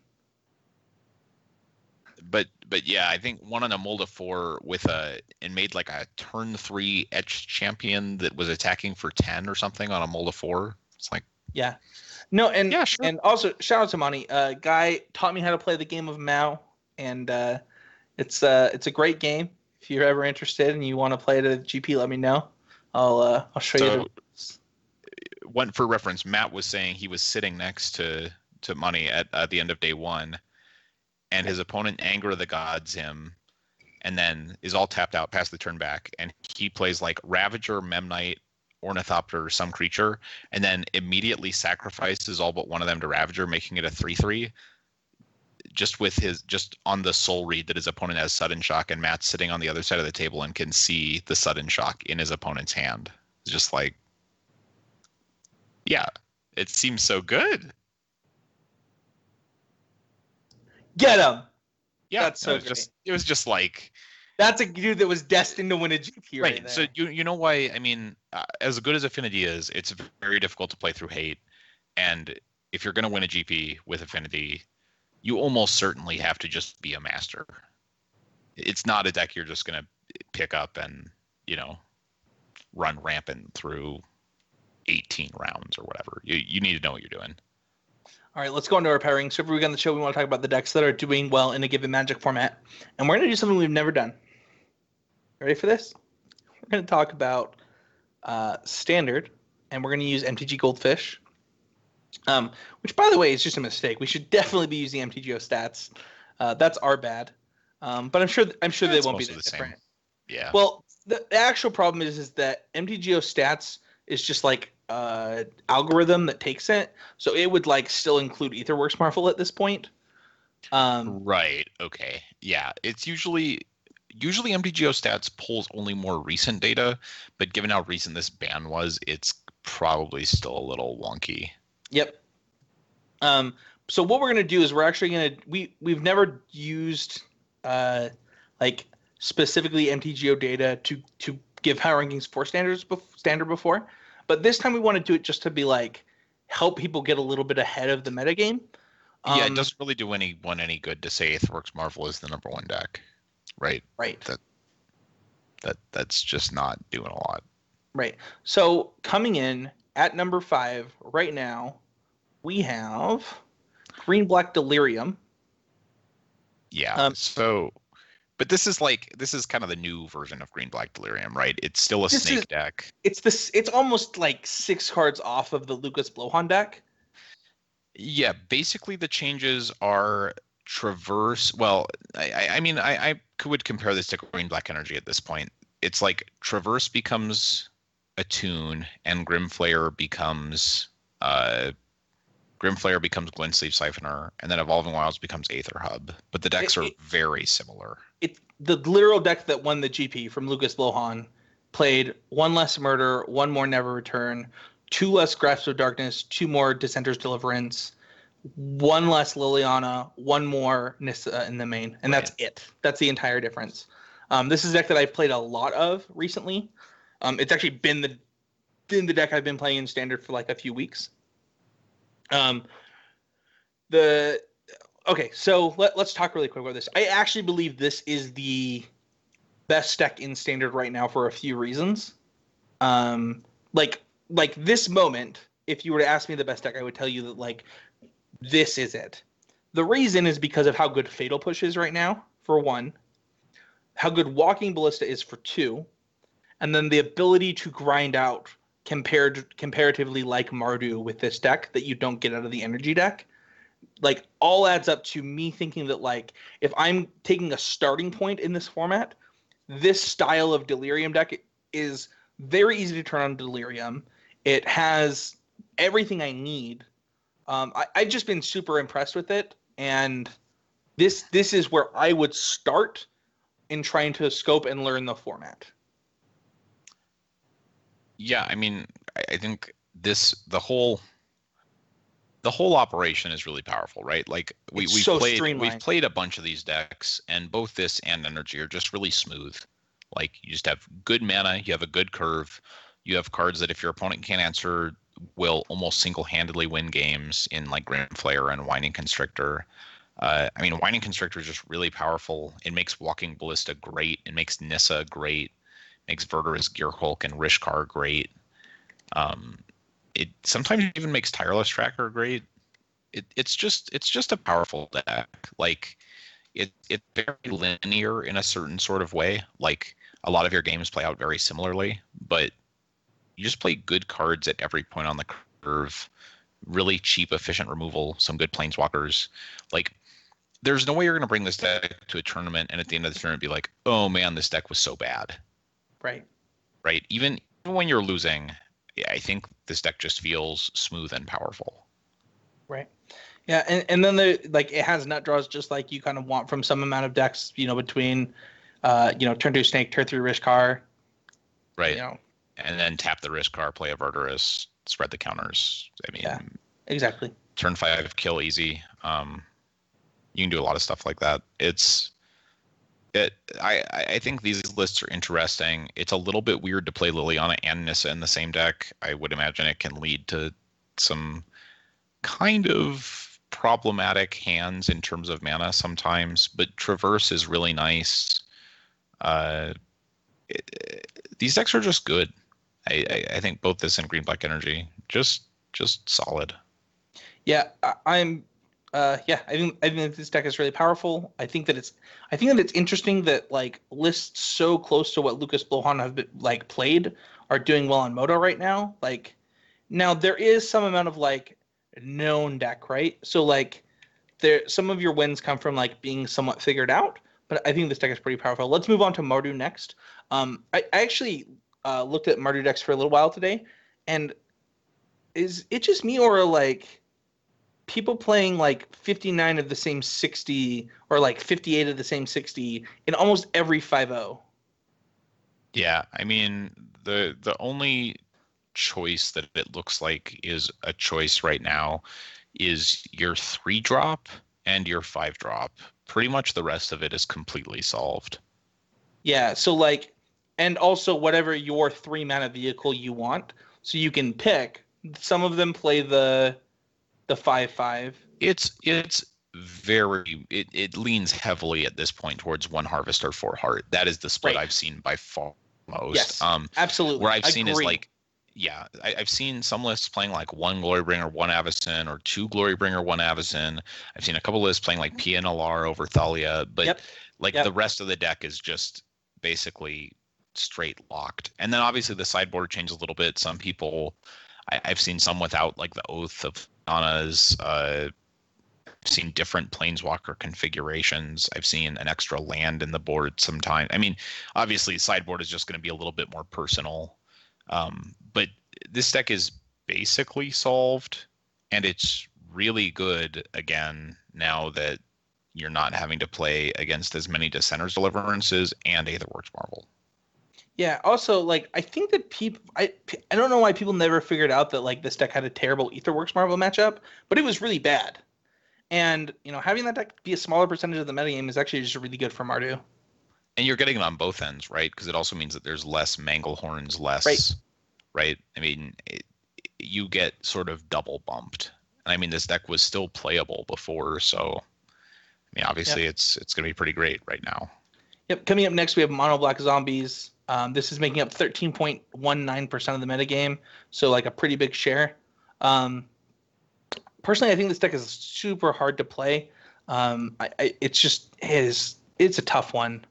But yeah, I think one on a mold of 4 and made like a turn 3 etched champion that was attacking for 10 or something on a mold of 4. It's like, yeah, no, and yeah, sure. And also shout out to Monty. Guy taught me how to play the game of Mao, and it's a great game. If you're ever interested and you want to play it at GP, let me know. I'll show you. One for reference, Matt was saying he was sitting next to Money at the end of day 1. And his opponent Anger of the Gods him, and then is all tapped out past the turn back, and he plays like Ravager, Memnite, Ornithopter, some creature, and then immediately sacrifices all but one of them to Ravager, making it a 3/3. Just on the soul read that his opponent has Sudden Shock, and Matt's sitting on the other side of the table and can see the Sudden Shock in his opponent's hand. It's just like, yeah, it seems so good. Get him! Yeah, that's so great. It was just like, that's a dude that was destined to win a GP, right? So you know why? I mean, as good as Affinity is, it's very difficult to play through hate, and if you're going to win a GP with Affinity, you almost certainly have to just be a master. It's not a deck you're just going to pick up and, you know, run rampant through 18 rounds or whatever. You need to know what you're doing. All right, let's go into our pairing. So every week on the show, we want to talk about the decks that are doing well in a given Magic format. And we're going to do something we've never done. Ready for this? We're going to talk about Standard, and we're going to use MTG Goldfish, which, by the way, is just a mistake. We should definitely be using MTGO stats. That's our bad. But I'm sure they won't be that different. Yeah. Well, the actual problem is that MTGO stats is just like algorithm that takes it, so it would like still include Aetherworks Marvel at this point. Right. Okay. Yeah. It's usually MTGO stats pulls only more recent data, but given how recent this ban was, it's probably still a little wonky. Yep. So what we're gonna do is we're actually gonna we've never used like specifically MTGO data to give power rankings for standard before. But this time we want to do it just to be like help people get a little bit ahead of the metagame. Yeah, it doesn't really do anyone any good to say Aetherworks Marvel is the number 1 deck, right? Right. That's just not doing a lot. Right. So coming in at number 5 right now, we have Green-Black Delirium. Yeah. But this is kind of the new version of Green-Black Delirium, right? It's still a snake deck. It's almost like 6 cards off of the Lucas Blohan deck. Yeah, basically the changes are Traverse. Well, I mean, I would compare this to Green-Black Energy at this point. It's like Traverse becomes Attune, and Grimflayer becomes Grimflayer becomes Gleensleeve Siphoner, and then Evolving Wilds becomes Aether Hub. But the decks are very similar. The literal deck that won the GP from Lucas Blohan played 1 less Murder, 1 more Never Return, 2 less Grasp of Darkness, 2 more Dissenter's Deliverance, 1 less Liliana, 1 more Nissa in the main, and that's it. That's the entire difference. This is a deck that I've played a lot of recently. It's actually been the deck I've been playing in Standard for like a few weeks. Okay, so let's talk really quick about this. I actually believe this is the best deck in Standard right now for a few reasons. Like this moment, if you were to ask me the best deck, I would tell you that like this is it. The reason is because of how good Fatal Push is right now, for one, how good Walking Ballista is for two, and then the ability to grind out comparatively like Mardu with this deck that you don't get out of the energy deck. Like, all adds up to me thinking that, like, if I'm taking a starting point in this format, this style of Delirium deck is very easy to turn on Delirium. It has everything I need. I've just been super impressed with it, and this is where I would start in trying to scope and learn the format. Yeah, I mean, I think the whole operation is really powerful, right? Like we've played a bunch of these decks, and both this and energy are just really smooth. Like, you just have good mana, you have a good curve, you have cards that if your opponent can't answer will almost single-handedly win games in like Grand Flare and Winding Constrictor. I mean, Winding Constrictor is just really powerful. It makes Walking Ballista great. It makes Nissa great. Makes Verdurous Gearhulk and Rishkar great. It sometimes even makes Tireless Tracker great. It's just a powerful deck. Like, it's very linear in a certain sort of way. Like, a lot of your games play out very similarly, but you just play good cards at every point on the curve. Really cheap, efficient removal. Some good planeswalkers. Like, there's no way you're going to bring this deck to a tournament and at the end of the tournament be like, oh man, this deck was so bad. Right. Right. Even when you're losing, I think this deck just feels smooth and powerful. Right. Yeah, and then it has nut draws just like you kind of want from some amount of decks, between turn 2 Snake, turn 3 Rishkar. Right. And then tap the Rishkar, play a Verdurous, spread the counters. I mean, yeah, exactly. Turn 5 kill easy. You can do a lot of stuff like that. I think these lists are interesting. It's a little bit weird to play Liliana and Nissa in the same deck. I would imagine it can lead to some kind of problematic hands in terms of mana sometimes, but Traverse is really nice. These decks are just good. I think both this and Green-Black Energy, just solid. Yeah, I think this deck is really powerful. I think that it's interesting that like lists so close to what Lucas Blohan have been, like played are doing well on Moto right now. Like, now there is some amount of like known deck, right? So like some of your wins come from like being somewhat figured out, but I think this deck is pretty powerful. Let's move on to Mardu next. I actually looked at Mardu decks for a little while today, and is it just me or like people playing like 59 of the same 60 or like 58 of the same 60 in almost every 5-0? Yeah, I mean, the only choice that it looks like is a choice right now is your 3-drop and your 5-drop. Pretty much the rest of it is completely solved. Yeah, so like, and also whatever your 3-mana vehicle you want, so you can pick. Some of them play the 5/5. It's very it leans heavily at this point towards 1 Harvester, 4 Heart. That is the split I've seen by far most. Yes, absolutely. Where I've seen is like, yeah, I've seen some lists playing like 1 Glorybringer, 1 Avacyn, or 2 Glorybringer, 1 Avacyn. I've seen a couple lists playing like PNLR over Thalia, but the rest of the deck is just basically straight locked. And then obviously the sideboard changes a little bit. Some people, I've seen some without like the Oath of Ana's. I've seen different Planeswalker configurations. I've seen an extra land in the board sometime. I mean, obviously sideboard is just going to be a little bit more personal. But this deck is basically solved, and it's really good again now that you're not having to play against as many Dissenter's Deliverances and Aetherworks Marvel. Yeah, also, like, I think that I don't know why people never figured out that, like, this deck had a terrible Aetherworks Marvel matchup, but it was really bad. And, having that deck be a smaller percentage of the metagame is actually just really good for Mardu. And you're getting it on both ends, right? Because it also means that there's less Manglehorns, right? I mean, you get sort of double bumped. And I mean, this deck was still playable before, so I mean, obviously it's going to be pretty great right now. Yep. Coming up next, we have Mono Black Zombies. This is making up 13.19% of the metagame, so like a pretty big share. personally, I think this deck is super hard to play. It's a tough one.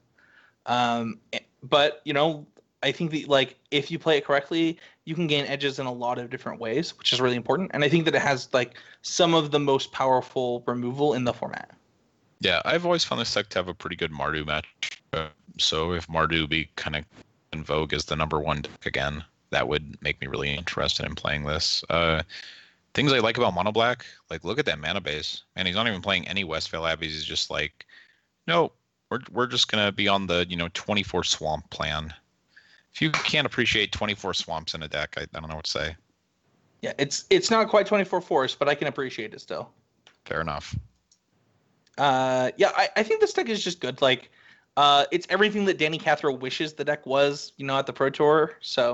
But I think that like if you play it correctly, you can gain edges in a lot of different ways, which is really important. And I think that it has like some of the most powerful removal in the format. Yeah, I've always found this deck to have a pretty good Mardu match. So if Mardu be kind of in vogue as the number one deck again, that would make me really interested in playing this. Things I like about Mono Black, like look at that mana base. And he's not even playing any Westphal Abbeys. He's just like, no, we're just gonna be on the 24 swamp plan. If you can't appreciate 24 swamps in a deck, I don't know what to say. Yeah, it's not quite 24 forest, but I can appreciate it still. Fair enough. Yeah, I think this deck is just good. Like, it's everything that Danny Cathro wishes the deck was, at the Pro Tour. So.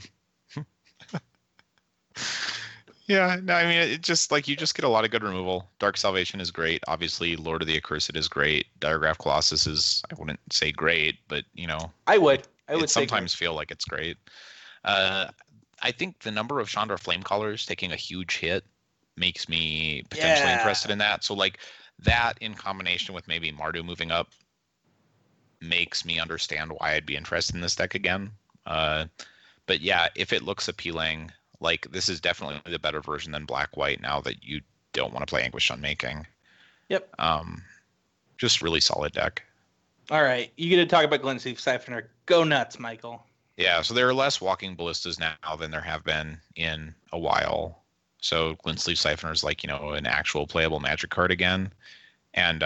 Yeah, no, I mean, it just like you just get a lot of good removal. Dark Salvation is great. Obviously, Lord of the Accursed is great. Diregraph Colossus is, I wouldn't say great, but I would sometimes feel like it's great. I think the number of Chandra Flamecallers taking a huge hit makes me potentially interested in that. So like that in combination with maybe Mardu moving up makes me understand why I'd be interested in this deck again. But yeah, if it looks appealing, like this is definitely the better version than Black White now that you don't want to play Anguish Unmaking. Yep. Just really solid deck. All right, you get to talk about Glensleeve Siphoner. Go nuts, Michael. Yeah, so there are less Walking Ballistas now than there have been in a while. So Glensleeve Siphoner is like, an actual playable Magic card again. And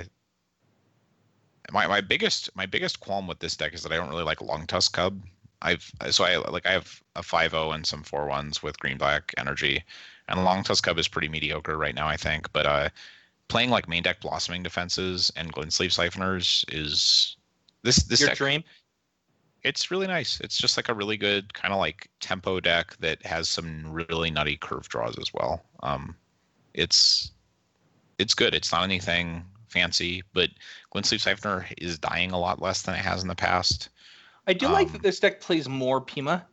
my biggest qualm with this deck is that I don't really like Long Tusk Cub. I have a 5/0 and some 4/1s with green black energy, and Long Tusk Cub is pretty mediocre right now, I think. But playing like main deck Blossoming Defenses and Glensleeve Siphoners is this Your deck, dream. It's really nice. It's just like a really good kind of like tempo deck that has some really nutty curve draws as well. It's good. It's not anything fancy, but Glensleeve Siphoner is dying a lot less than it has in the past. I do like that this deck plays more Pima.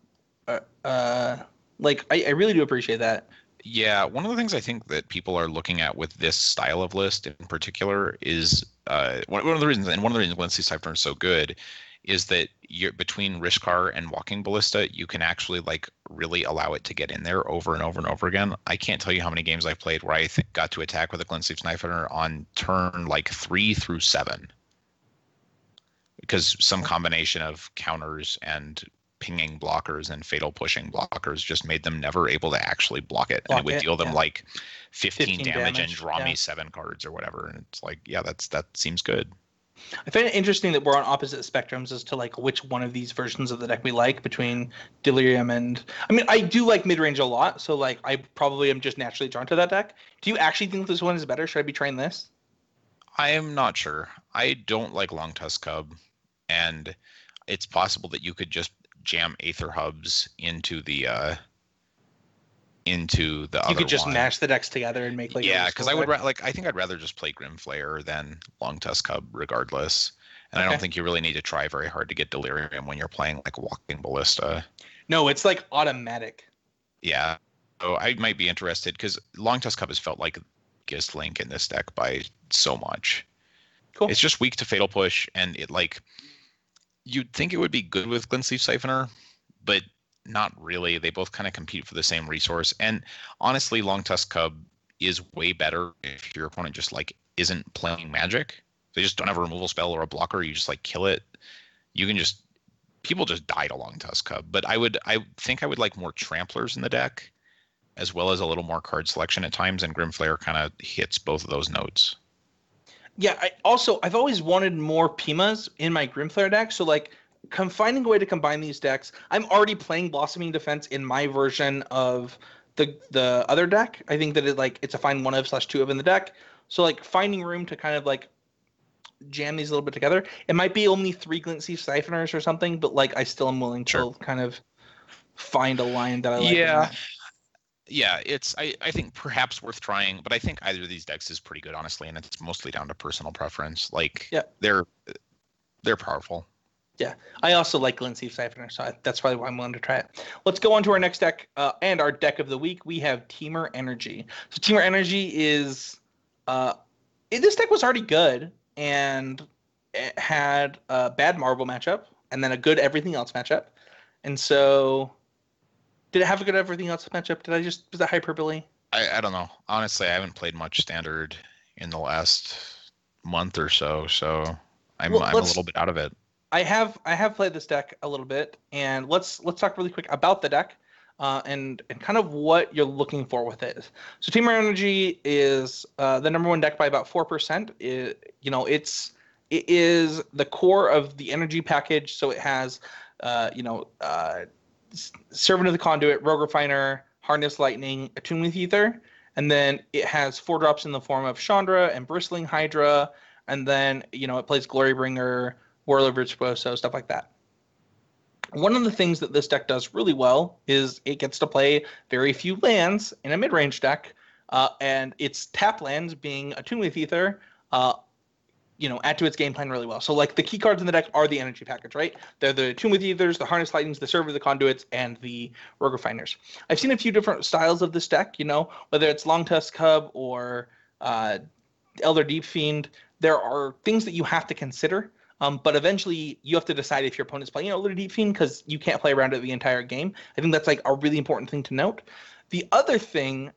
Like I really do appreciate that. Yeah, one of the things I think that people are looking at with this style of list in particular is one of the reasons Glensleeve Siphoner is so good is that you're between Rishkar and Walking Ballista, you can actually like really allow it to get in there over and over and over again. I can't tell you how many games I've played where I got to attack with a Glensleeve Siphoner on turn like 3 through 7. Because some combination of counters and pinging blockers and fatal pushing blockers just made them never able to actually block it. And it would deal them like 15 damage and draw me 7 cards or whatever. And it's like, yeah, that seems good. I find it interesting that we're on opposite spectrums as to like which one of these versions of the deck we like between Delirium and... I mean, I do like mid-range a lot, so like I probably am just naturally drawn to that deck. Do you actually think this one is better? Should I be trying this? I am not sure. I don't like Long Tusk Cub. And it's possible that you could just jam Aether Hubs into the other You could just mash the decks together and make like because I would I think I'd rather just play Grimflayer than Long Tusk Cub regardless. And I don't think you really need to try very hard to get Delirium when you're playing like Walking Ballista. No, it's like automatic. Yeah. So I might be interested because Long Tusk Cub has felt like biggest link in this deck by so much. Cool. It's just weak to Fatal Push, and it like you'd think it would be good with Glensleeve Siphoner, but not really. They both kind of compete for the same resource. And honestly, Long Tusk Cub is way better if your opponent just like isn't playing Magic. They just don't have a removal spell or a blocker. You just like kill it. You can just people just die to Long Tusk Cub. But I think I would like more Tramplers in the deck, as well as a little more card selection at times. And Grimflayer kind of hits both of those notes. Yeah, I've always wanted more Pimas in my Grimflayer deck, so like finding a way to combine these decks. I'm already playing Blossoming Defense in my version of the other deck. I think that it's a fine 1/2/2 in the deck. So like finding room to kind of like jam these a little bit together. It might be only 3 Glensleeve Siphoners or something, but like I still am willing to kind of find a line that I like. Yeah, it's I think perhaps worth trying, but I think either of these decks is pretty good, honestly, and it's mostly down to personal preference. Like they're powerful. Yeah, I also like Glensieve Siphoner, so that's probably why I'm willing to try it. Let's go on to our next deck and our deck of the week. We have Temur Energy. So Temur Energy is this deck was already good, and it had a bad Marble matchup, and then a good everything else matchup. And so, did it have a good everything else matchup? Was that hyperbole? I don't know. Honestly, I haven't played much Standard in the last month or so, so I'm a little bit out of it. I have played this deck a little bit, and let's talk really quick about the deck, and kind of what you're looking for with it. So Temur Energy is the number one deck by about 4%. It is the core of the energy package. So it has Servant of the Conduit, Rogue Refiner, Harness Lightning, Attune with Ether, and then it has 4 drops in the form of Chandra and Bristling Hydra, and then it plays Glorybringer, Whirler Virtuoso, stuff like that. One of the things that this deck does really well is it gets to play very few lands in a mid-range deck, and its tap lands being Attune with Ether, add to its game plan really well. So like the key cards in the deck are the energy package, right? They're the Attune with Ethers, the Harness Lightnings, the Servant of the Conduits, and the Rogue Refiners. I've seen a few different styles of this deck, whether it's Longtusk Cub or Elder Deep Fiend. There are things that you have to consider. But eventually, you have to decide if your opponent's playing Elder Deep Fiend because you can't play around it the entire game. I think that's like a really important thing to note. The other thing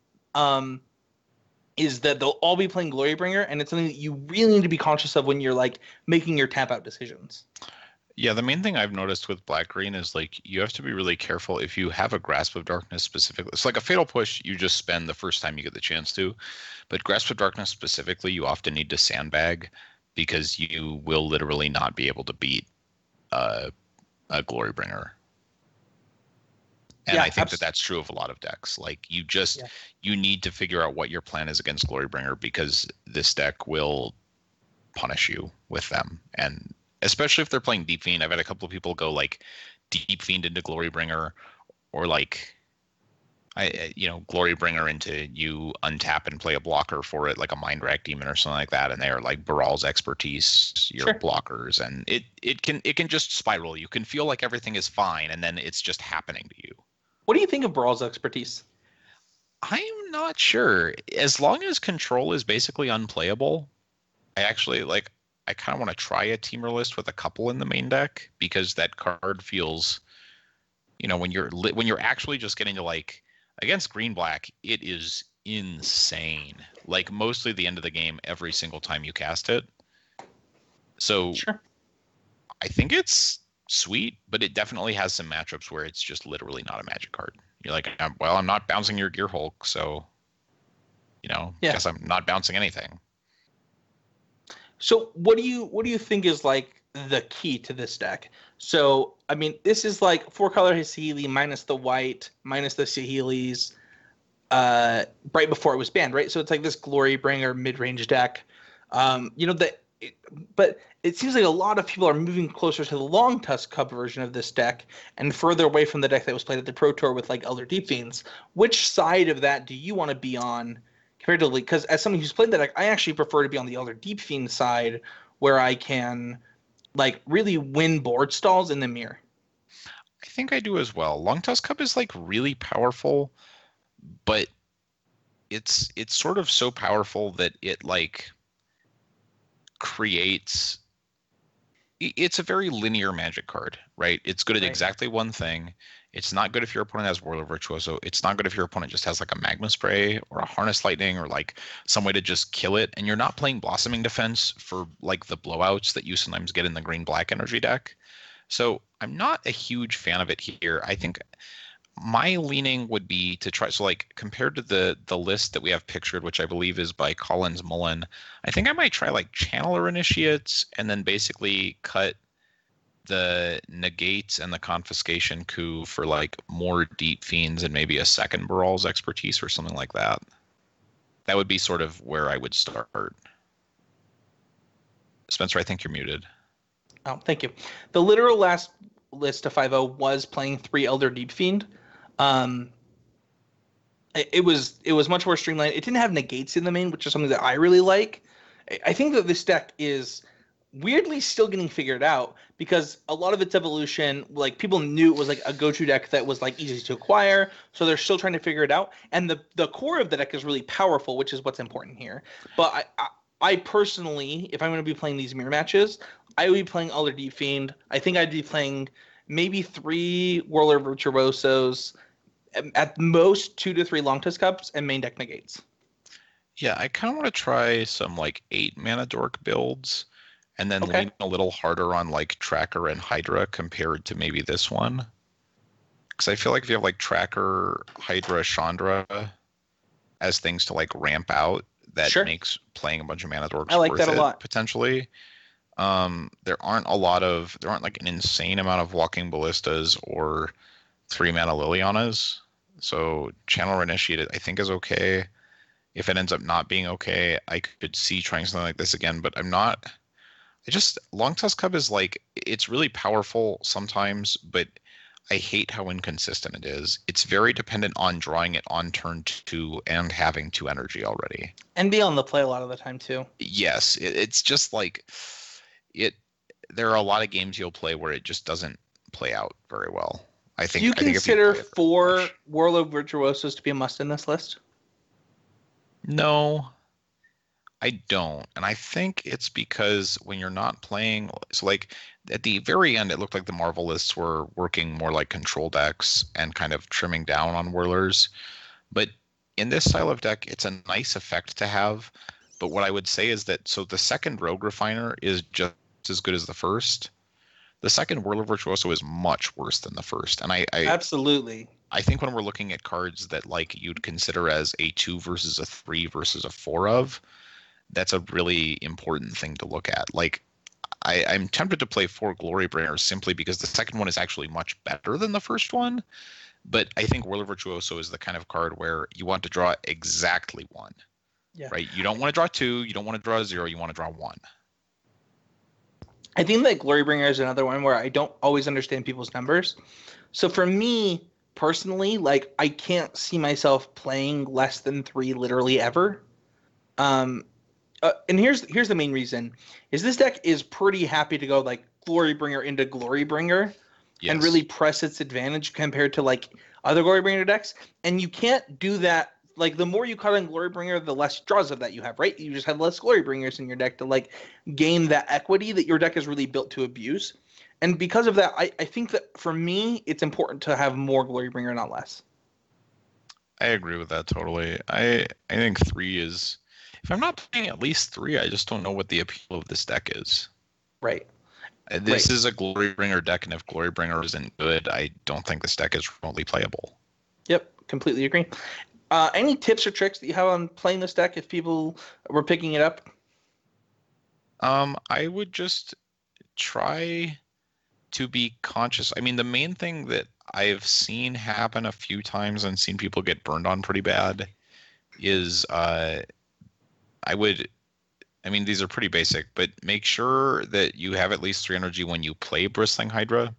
is that they'll all be playing Glorybringer, and it's something that you really need to be conscious of when you're like making your tap out decisions. Yeah, the main thing I've noticed with black-green is like you have to be really careful if you have a Grasp of Darkness specifically. It's like a Fatal Push you just spend the first time you get the chance to, but Grasp of Darkness specifically you often need to sandbag, because you will literally not be able to beat a Glorybringer. And I think that's true of a lot of decks. Like you need to figure out what your plan is against Glorybringer, because this deck will punish you with them. And especially if they're playing Deep Fiend. I've had a couple of people go like Deep Fiend into Glorybringer, or like Glorybringer into you untap and play a blocker for it, like a Mind Rack Demon or something like that, and they are like Baral's Expertise, your blockers, and it can just spiral. You can feel like everything is fine, and then it's just happening to you. What do you think of Baral's Expertise? I'm not sure. As long as control is basically unplayable, I actually I kind of want to try a Temur list with a couple in the main deck, because that card feels, when you're actually just getting to like. Against green-black, it is insane. Like, mostly the end of the game every single time you cast it. So, I think it's sweet, but it definitely has some matchups where it's just literally not a magic card. You're like, well, I'm not bouncing your Gear Hulk, so, guess I'm not bouncing anything. So, what do you think is, like, the key to this deck? So, I mean, this is like 4-color Saheeli minus the white, minus the Saheelis, right before it was banned, right? So it's like this Glorybringer mid-range deck. But it seems like a lot of people are moving closer to the Longtusk Cub version of this deck and further away from the deck that was played at the Pro Tour with like Elder Deep Fiends. Which side of that do you want to be on comparatively? Because as someone who's played that deck, I actually prefer to be on the Elder Deep Fiend side, where I can like really win board stalls in the mirror. I think I do as well. Longtusk Cub is like really powerful, but it's sort of so powerful that it like creates. It's a very linear magic card, right? It's good at exactly one thing. It's not good if your opponent has Whirler Virtuoso. It's not good if your opponent just has like a Magma Spray or a Harness Lightning or like some way to just kill it. And you're not playing Blossoming Defense for like the blowouts that you sometimes get in the green-black energy deck. So I'm not a huge fan of it here. I think my leaning would be to try. So like compared to the list that we have pictured, which I believe is by Collins Mullen, I think I might try like Channeler Initiates and then basically cut the negates and the confiscation coup for like more Deep Fiends and maybe a second Baral's Expertise or something like that. That would be sort of where I would start. Spencer, I think you're muted. Oh, thank you. The literal last list of 5-0 was playing 3 Elder Deep Fiend. It was much more streamlined. It didn't have negates in the main, which is something that I really like. I think that this deck is weirdly still getting figured out because a lot of its evolution, like people knew it was like a go-to deck that was like easy to acquire, so they're still trying to figure it out. And the core of the deck is really powerful, which is what's important here. But I personally, if I'm going to be playing these mirror matches, I would be playing Elder Deep Fiend. I think I'd be playing maybe 3 Whirler Virtuosos, at most 2 to 3 Long Tusk Cups, and main deck negates. Yeah, I kind of want to try some like 8 mana dork builds, and then lean a little harder on like Tracker and Hydra compared to maybe this one. Because I feel like if you have like Tracker, Hydra, Chandra as things to like ramp out, that makes playing a bunch of mana dorks worth that a lot. Potentially. There aren't like an insane amount of Walking Ballistas or 3 mana Lilianas. So Channel Initiate I think is okay. If it ends up not being okay, I could see trying something like this again, but I'm not. Long Tusk Cub is like, it's really powerful sometimes, but I hate how inconsistent it is. It's very dependent on drawing it on turn 2 and having 2 energy already. And be on the play a lot of the time too. Yes, it's just like there are a lot of games you'll play where it just doesn't play out very well. I think. Do you consider 4 Whirler Virtuosos to be a must in this list? No, I don't. And I think it's because when you're not playing, so like at the very end, it looked like the Marvel lists were working more like control decks and kind of trimming down on Whirlers. But in this style of deck, it's a nice effect to have. But what I would say is that, so the second Rogue Refiner is just as good as the first. The second Whirler Virtuoso is much worse than the first. And I absolutely. I think when we're looking at cards that like you'd consider as a 2 versus a 3 versus a 4 of, that's a really important thing to look at. Like, I'm tempted to play 4 Glorybringers simply because the second one is actually much better than the first one. But I think Whirler Virtuoso is the kind of card where you want to draw exactly 1. Yeah. Right? You don't want to draw 2, you don't want to draw 0, you want to draw 1. I think that Glorybringer is another one where I don't always understand people's numbers. So for me personally, like, I can't see myself playing less than 3 literally ever. And here's the main reason is this deck is pretty happy to go like Glorybringer into Glorybringer and really press its advantage compared to like other Glorybringer decks. And you can't do that. Like, the more you cut on Glorybringer, the less draws of that you have, right? You just have less Glorybringers in your deck to like gain that equity that your deck is really built to abuse. And because of that, I think that for me, it's important to have more Glorybringer, not less. I agree with that totally. I think 3 is, if I'm not playing at least 3, I just don't know what the appeal of this deck is. Right. This is a Glorybringer deck, and if Glorybringer isn't good, I don't think this deck is remotely playable. Yep, completely agree. Any tips or tricks that you have on playing this deck if people were picking it up? I would just try to be conscious. I mean, the main thing that I've seen happen a few times and seen people get burned on pretty bad is these are pretty basic, but make sure that you have at least 3 energy when you play Bristling Hydra,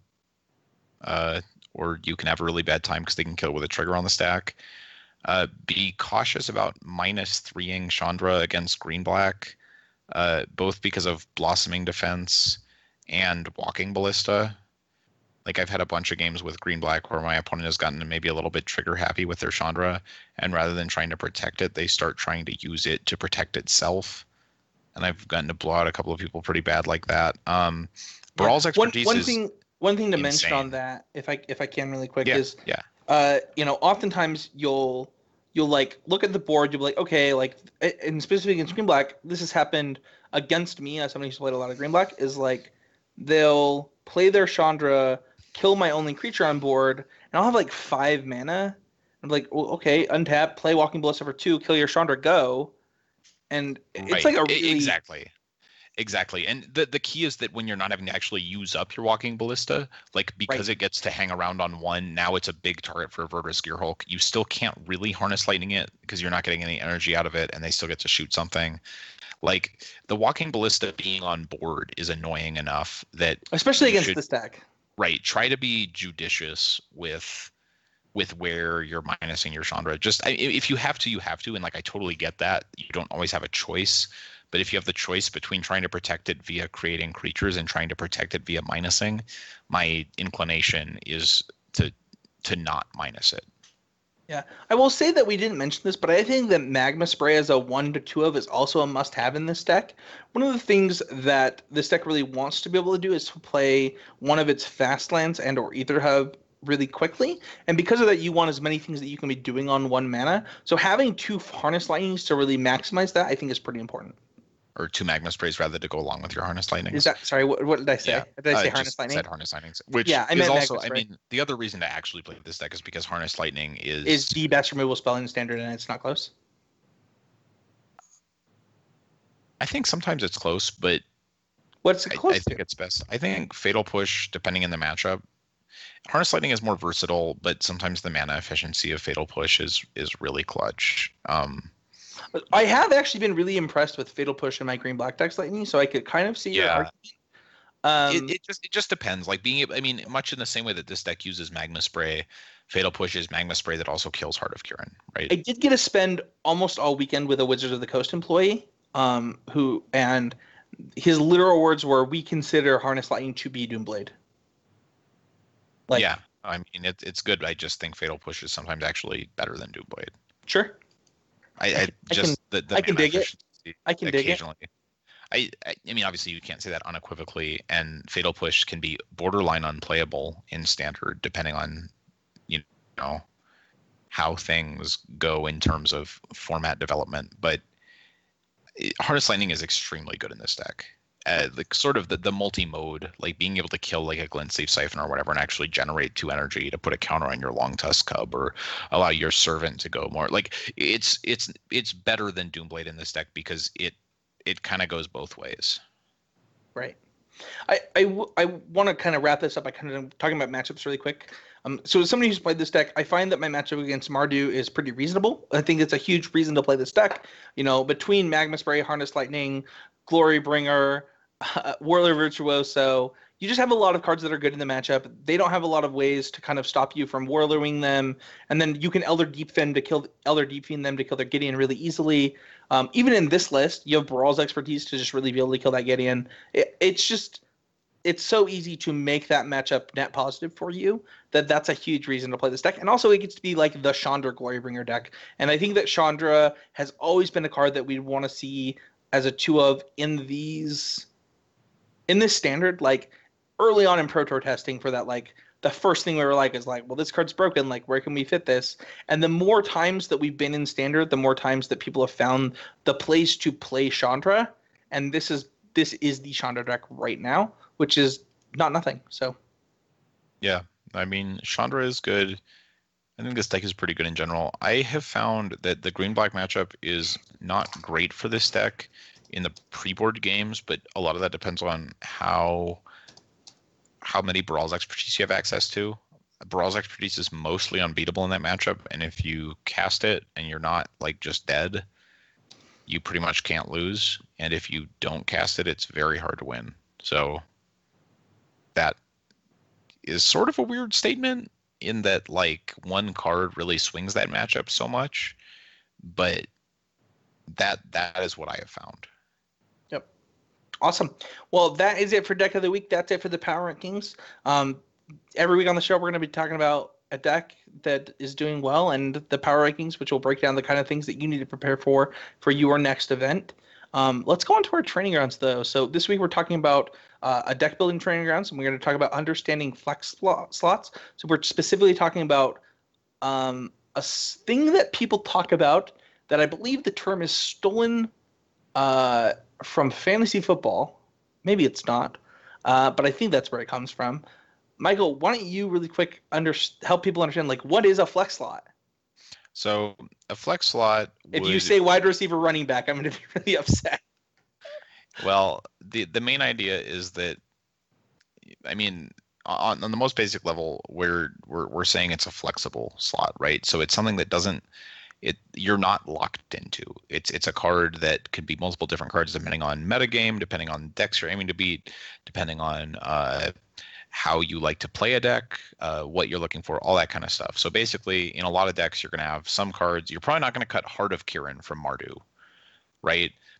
or you can have a really bad time because they can kill with a trigger on the stack. Be cautious about -3ing Chandra against green-black, both because of Blossoming Defense and Walking Ballista. Like, I've had a bunch of games with green-black where my opponent has gotten maybe a little bit trigger-happy with their Chandra, and rather than trying to protect it, they start trying to use it to protect itself. And I've gotten to blow out a couple of people pretty bad like that. Brawl's expertise is one thing to insane. mention on that, if I can really quick, is oftentimes you'll like look at the board, you'll be like, okay, like, and specifically against green black, this has happened against me as somebody who's played a lot of green black, is like they'll play their Chandra, kill my only creature on board, and I'll have like 5 mana. I'm like, well, okay, untap, play Walking Ballista for 2, kill your Chandra, go. And it's like a really Exactly. And the key is that when you're not having to actually use up your Walking Ballista, like, because it gets to hang around on 1, now it's a big target for Verdus Gearhulk. You still can't really harness lightning it because you're not getting any energy out of it, and they still get to shoot something. Like, the Walking Ballista being on board is annoying enough that, especially against the stack. Right. Try to be judicious with where you're minusing your Chandra. Just, if you have to, you have to. And like, I totally get that. You don't always have a choice. But if you have the choice between trying to protect it via creating creatures and trying to protect it via minusing, my inclination is to not minus it. Yeah, I will say that we didn't mention this, but I think that Magma Spray as a 1 to 2 of is also a must-have in this deck. One of the things that this deck really wants to be able to do is to play one of its fast lands and or Ether Hub really quickly, and because of that, you want as many things that you can be doing on 1 mana. So having 2 Harness Lightnings to really maximize that, I think, is pretty important. Or 2 Magma Sprays rather to go along with your Harness Lightnings. Is that sorry? What did I say? Yeah. Did I say Harness just Lightning? said Harness Lightnings, which Yeah, I is meant also, Magma I Spray. mean, the other reason to actually play this deck is because Harness Lightning Is the best removal spell in Standard, and it's not close. I think sometimes it's close, but What's it close I think it's best. I think Fatal Push, depending on the matchup, Harness Lightning is more versatile, but sometimes the mana efficiency of Fatal Push is really clutch. I have actually been really impressed with Fatal Push in my green black decks lately, so I could kind of see your argument. It just depends. Like being, I mean, much in the same way that this deck uses Magma Spray, Fatal Push is Magma Spray that also kills Heart of Kiran, right? I did get to spend almost all weekend with a Wizards of the Coast employee, who and his literal words were, "We consider Harness Lightning to be Doomblade." Like, yeah, I mean it's good. I just think Fatal Push is sometimes actually better than Doomblade. Sure. I can dig it. I can dig it. I mean, obviously you can't say that unequivocally, and Fatal Push can be borderline unplayable in Standard depending on, you know, how things go in terms of format development. But Harness Lightning is extremely good in this deck. Like sort of the multi-mode, like being able to kill like a Glintstave Siphon or whatever and actually generate 2 energy to put a counter on your Long Tusk Cub or allow your Servant to go more. Like it's better than Doomblade in this deck because it kind of goes both ways. Right. I want to kind of wrap this up by kind of talking about matchups really quick. So as somebody who's played this deck, I find that my matchup against Mardu is pretty reasonable. I think it's a huge reason to play this deck. You know, between Magma Spray, Harness Lightning, Glorybringer, Whirler Virtuoso, you just have a lot of cards that are good in the matchup. They don't have a lot of ways to kind of stop you from Whirlering them, and then you can Elder Deep Fiend them to kill their Gideon really easily. Even in this list, you have Baral's expertise to just really be able to kill that Gideon. It's so easy to make that matchup net positive for you that's a huge reason to play this deck. And also it gets to be like the Chandra Glorybringer deck. And I think that Chandra has always been a card that we'd want to see as a 2 of in this Standard, like early on in Pro Tour testing for that, like the first thing we were like is like, well, this card's broken. Like, where can we fit this? And the more times that we've been in Standard, the more times that people have found the place to play Chandra. And this is the Chandra deck right now, which is not nothing. So, yeah, I mean, Chandra is good. I think this deck is pretty good in general. I have found that the green-black matchup is not great for this deck in the pre-board games, but a lot of that depends on how many Baral's expertise you have access to. Baral's expertise is mostly unbeatable in that matchup, and if you cast it and you're not like just dead, you pretty much can't lose. And if you don't cast it, it's very hard to win. So that is sort of a weird statement in that like one card really swings that matchup so much, but that is what I have found. Yep. Awesome. Well, that is it for Deck of the Week. That's it for the Power Rankings. Every week on the show, we're going to be talking about a deck that is doing well and the Power Rankings, which will break down the kind of things that you need to prepare for your next event. Let's go on to our training grounds, though. So this week we're talking about a deck building training grounds, and we're going to talk about understanding flex slots. So we're specifically talking about thing that people talk about that I believe the term is stolen from fantasy football. Maybe it's not, but I think that's where it comes from. Michael, why don't you really quick help people understand, like, what is a flex slot? So a flex slot if you say wide receiver running back, I'm going to be really upset. Well, the main idea is that, I mean, on the most basic level, we're saying it's a flexible slot, right? So it's something that you're not locked into. It's a card that could be multiple different cards depending on metagame, depending on decks you're aiming to beat, depending on how you like to play a deck, what you're looking for, all that kind of stuff. So basically, in a lot of decks, you're going to have some cards. You're probably not going to cut Heart of Kiran from Mardu, right?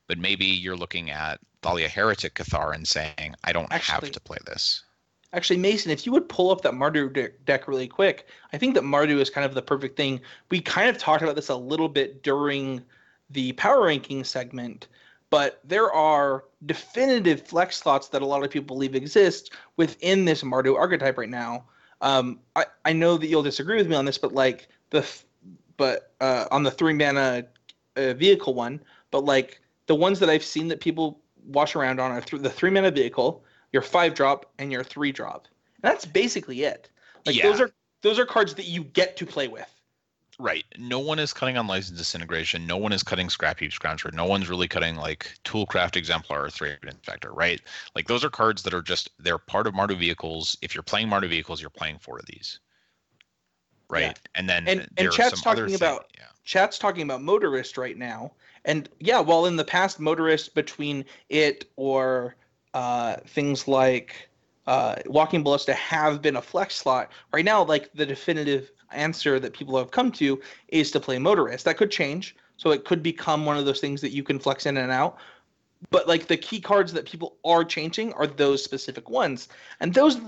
But maybe you're looking at Thalia Heretic Cathar and saying, I don't have to play this. Actually, Mason, if you would pull up that Mardu deck really quick, I think that Mardu is kind of the perfect thing. We kind of talked about this a little bit during the power ranking segment, but there are definitive flex slots that a lot of people believe exist within this Mardu archetype right now. I know that you'll disagree with me on this, but like on the 3-mana vehicle one, but like the ones that I've seen that people wash around on are the 3-mana vehicle, your 5-drop, and your 3-drop. And that's basically it. Like those are cards that you get to play with. Right. No one is cutting on License Disintegration. No one is cutting Scrap Heap Scrounger. No one's really cutting like Toolcraft Exemplar or Thread Inspector, right? Like those are cards that are they're part of Mardu vehicles. If you're playing Mardu vehicles, you're playing 4 of these. Right. Yeah. And then and Chat's talking about Chat's talking about Motorist right now. And yeah, while in the past Motorist between it or things like Walking Ballista have been a flex slot, right now like the definitive answer that people have come to is to play Motorist. That could change, so it could become one of those things that you can flex in and out, but like the key cards that people are changing are those specific ones, and those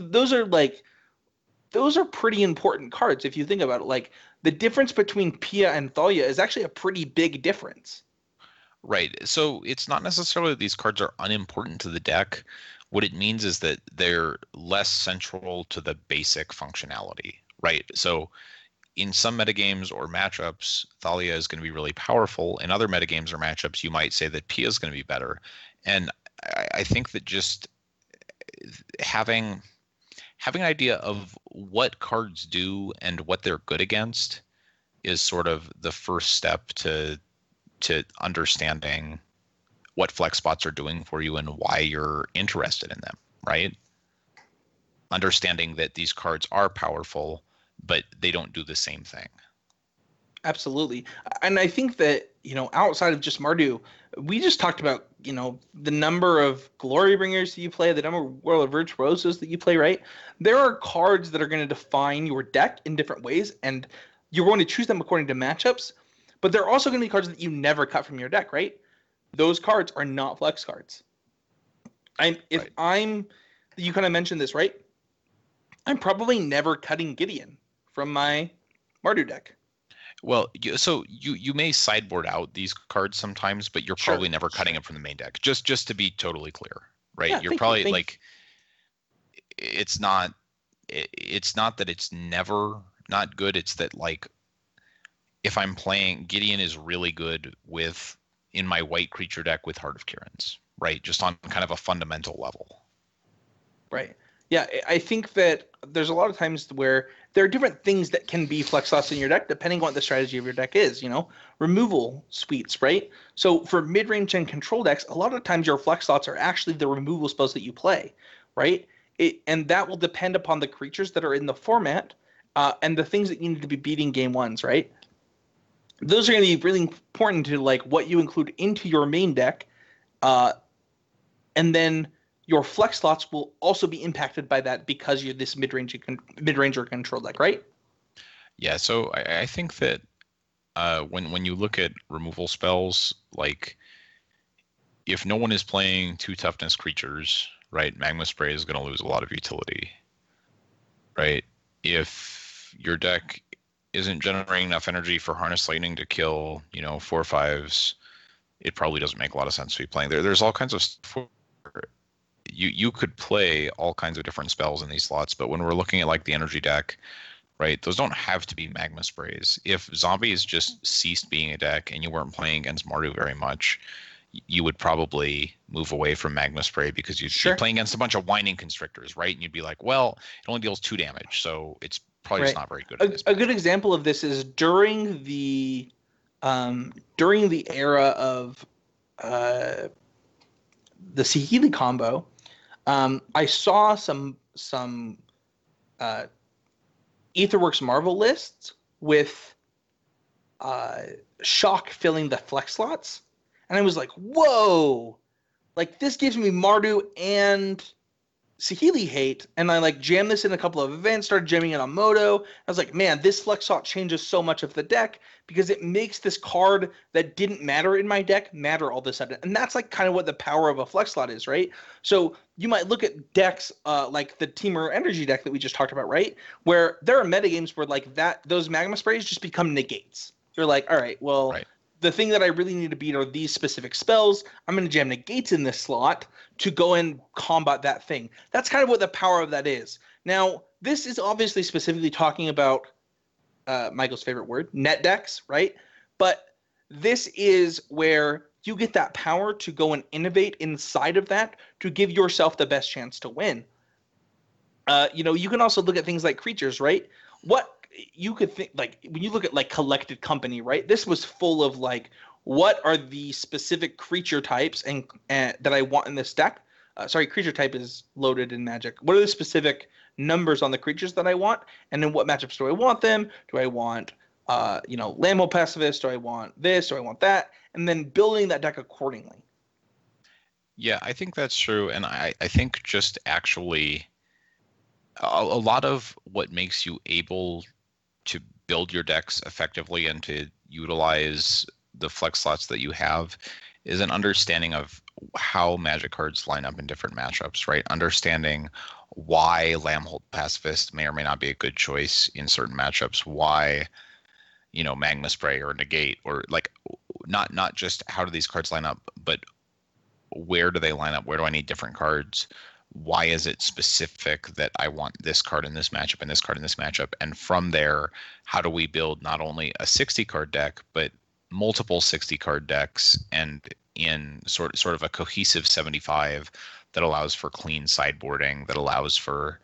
are pretty important cards if you think about it. Like the difference between Pia and Thalia is actually a pretty big difference. Right. So it's not necessarily that these cards are unimportant to the deck. What it means is that they're less central to the basic functionality. Right. So in some metagames or matchups, Thalia is going to be really powerful. In other metagames or matchups, you might say that Pia is going to be better. And I think that just having an idea of what cards do and what they're good against is sort of the first step to understanding what flex spots are doing for you and why you're interested in them, right? Understanding that these cards are powerful, but they don't do the same thing. Absolutely. And I think that, outside of just Mardu, we just talked about, the number of Glory Bringers that you play, the number of World of Virtuosos that you play, right? There are cards that are going to define your deck in different ways, and you're going to choose them according to matchups, but there are also going to be cards that you never cut from your deck, right? Those cards are not flex cards. You kind of mentioned this, right? I'm probably never cutting Gideon from my Mardu deck. Well, so you may sideboard out these cards sometimes, but you're probably never cutting them from the main deck. Just to be totally clear, right? Yeah, you're probably like, it's not that it's never not good. It's that like, if I'm playing, Gideon is really good in my white creature deck with Heart of Kiran's, right? Just on kind of a fundamental level. Right. Yeah, I think that there's a lot of times where there are different things that can be flex slots in your deck depending on what the strategy of your deck is, removal suites, right? So for mid-range and control decks, a lot of times your flex slots are actually the removal spells that you play, right? And that will depend upon the creatures that are in the format and the things that you need to be beating game ones, right? Those are going to be really important to like what you include into your main deck, and then your flex slots will also be impacted by that because you're this mid-range or control deck, right? Yeah, so I think that when you look at removal spells, like if no one is playing 2 toughness creatures, right, Magma Spray is going to lose a lot of utility, right? If your deck isn't generating enough energy for Harness Lightning to kill, 4/5s, it probably doesn't make a lot of sense to be playing there. There's all kinds of stuff. You could play all kinds of different spells in these slots, but when we're looking at like the energy deck, right, those don't have to be Magma Sprays. If Zombies just ceased being a deck and you weren't playing against Mardu very much, you would probably move away from Magma Spray because you'd be playing against a bunch of Whining Constrictors, right? And you'd be like, well, it only deals 2 damage, so it's probably just not very good. A good example of this is during the era of the Saheeli combo. I saw some Aetherworks Marvel lists with Shock filling the flex slots, and I was like, "Whoa! Like this gives me Mardu and Saheeli hate, and I like jammed this in a couple of events, started jamming it on Moto. I was like, man, this flex slot changes so much of the deck because it makes this card that didn't matter in my deck matter all of a sudden. And that's like kind of what the power of a flex slot is, right? So you might look at decks like the Teamer Energy deck that we just talked about, right? Where there are metagames where like those magma sprays just become negates. You're like, all right, well, Right. the thing that I really need to beat are these specific spells. I'm going to jam negates in this slot to go and combat that thing. That's kind of what the power of that is. Now, this is obviously specifically talking about Michael's favorite word, net decks, right? But this is where you get that power to go and innovate inside of that to give yourself the best chance to win. You can also look at things like creatures, right? What you could think, like when you look at like Collected Company, right? This was full of like, what are the specific creature types and that I want in this deck? Creature type is loaded in Magic. What are the specific numbers on the creatures that I want? And then what matchups do I want them? Do I want, Lamo Pacifist? Do I want this? Do I want that? And then building that deck accordingly. Yeah, I think that's true. And I think just actually a lot of what makes you able to build your decks effectively and to utilize the flex slots that you have is an understanding of how Magic cards line up in different matchups, right? Understanding why Lambholt Pacifist may or may not be a good choice in certain matchups, why, Magma Spray or Negate, or like not just how do these cards line up, but where do they line up? Where do I need different cards? Why is it specific that I want this card in this matchup and this card in this matchup? And from there, how do we build not only a 60 card deck, but multiple 60 card decks and in sort of a cohesive 75 that allows for clean sideboarding, that allows for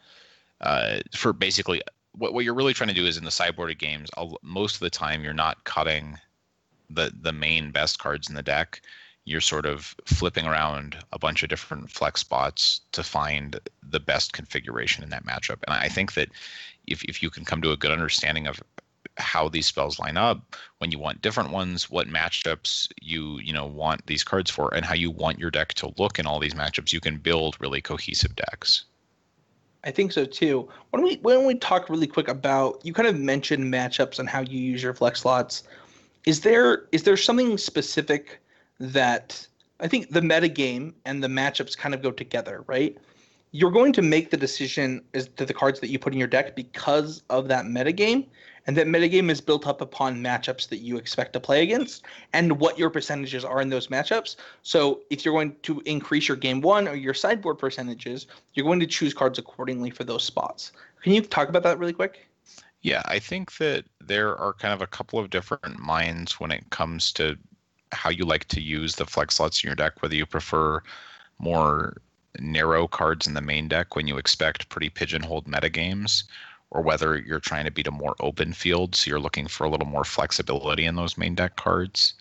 basically what you're really trying to do is in the sideboarded games, most of the time you're not cutting the main best cards in the deck. You're sort of flipping around a bunch of different flex spots to find the best configuration in that matchup. And I think that if you can come to a good understanding of how these spells line up, when you want different ones, what matchups you want these cards for, and how you want your deck to look in all these matchups, you can build really cohesive decks. I think so too. When we talk really quick about, you kind of mentioned matchups and how you use your flex slots. Is there something specific that I think the meta game and the matchups kind of go together, right? You're going to make the decision as to the cards that you put in your deck because of that meta game, and that meta game is built up upon matchups that you expect to play against and what your percentages are in those matchups. So if you're going to increase your game one or your sideboard percentages, you're going to choose cards accordingly for those spots. Can you talk about that really quick? Yeah, I think that there are kind of a couple of different minds when it comes to how you like to use the flex slots in your deck, whether you prefer more narrow cards in the main deck when you expect pretty pigeonholed metagames, or whether you're trying to beat a more open field, so you're looking for a little more flexibility in those main deck cards.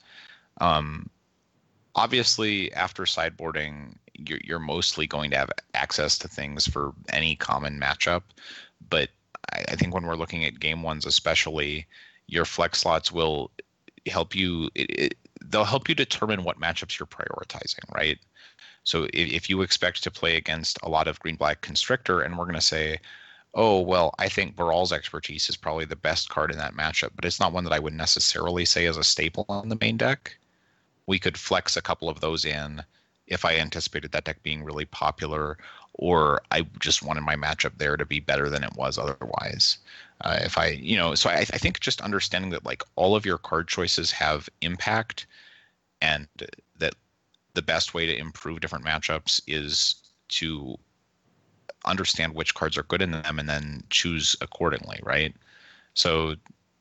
Obviously, after sideboarding, you're mostly going to have access to things for any common matchup, but I think when we're looking at game ones especially, your flex slots will help you they'll help you determine what matchups you're prioritizing, right? So if you expect to play against a lot of green-black Constrictor, and we're going to say, oh, well, I think Baral's Expertise is probably the best card in that matchup, but it's not one that I would necessarily say is a staple on the main deck. We could flex a couple of those in if I anticipated that deck being really popular, or I just wanted my matchup there to be better than it was otherwise. So I think just understanding that like all of your card choices have impact, and that the best way to improve different matchups is to understand which cards are good in them and then choose accordingly, right? So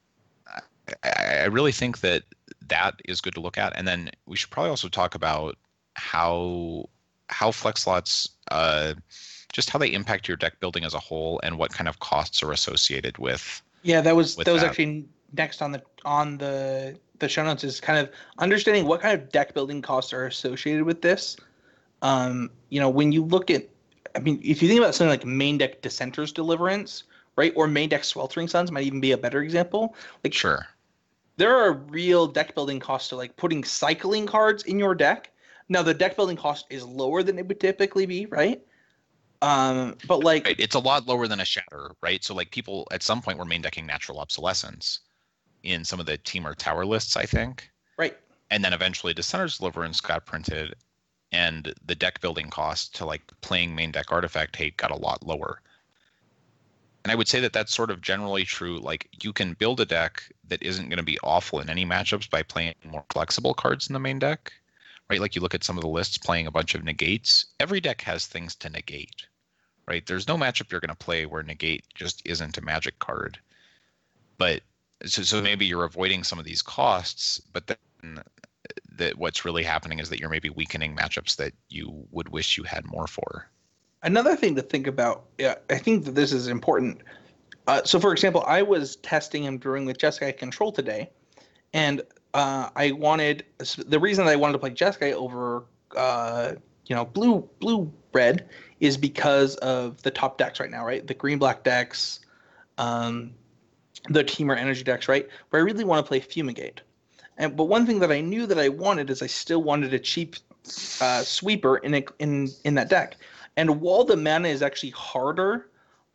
I really think that is good to look at. And then we should probably also talk about how flex slots just how they impact your deck building as a whole and what kind of costs are associated with. Yeah, that was actually next on the show notes, is kind of understanding what kind of deck building costs are associated with this. When you look at, if you think about something like main deck Dissenter's Deliverance, right, or main deck Sweltering Suns might even be a better example. Like, sure, there are real deck building costs to like putting cycling cards in your deck. Now the deck building cost is lower than it would typically be, right? But like, Right. It's a lot lower than a Shatter, right? So like people at some point were main decking Natural Obsolescence in some of the Temur Tower lists, I think. right. And then eventually Descender's Deliverance got printed, and the deck building cost to like playing main deck Artifact Hate got a lot lower. And I would say that that's sort of generally true. Like you can build a deck that isn't going to be awful in any matchups by playing more flexible cards in the main deck, right? Like you look at some of the lists playing a bunch of negates. Every deck has things to negate, right? There's no matchup you're going to play where negate just isn't a magic card. But so maybe you're avoiding some of these costs, but then that what's really happening is that you're maybe weakening matchups that you would wish you had more for. Another thing to think about, yeah, I think that this is important. So, for example, I was testing and brewing with Jeskai Control today, and I wanted the reason that I wanted to play Jeskai over, blue red is because of the top decks right now, right? The green black decks, the Temur Energy decks, right? Where I really want to play Fumigate. But one thing that I knew that I wanted is I still wanted a cheap sweeper in that deck. And while the mana is actually harder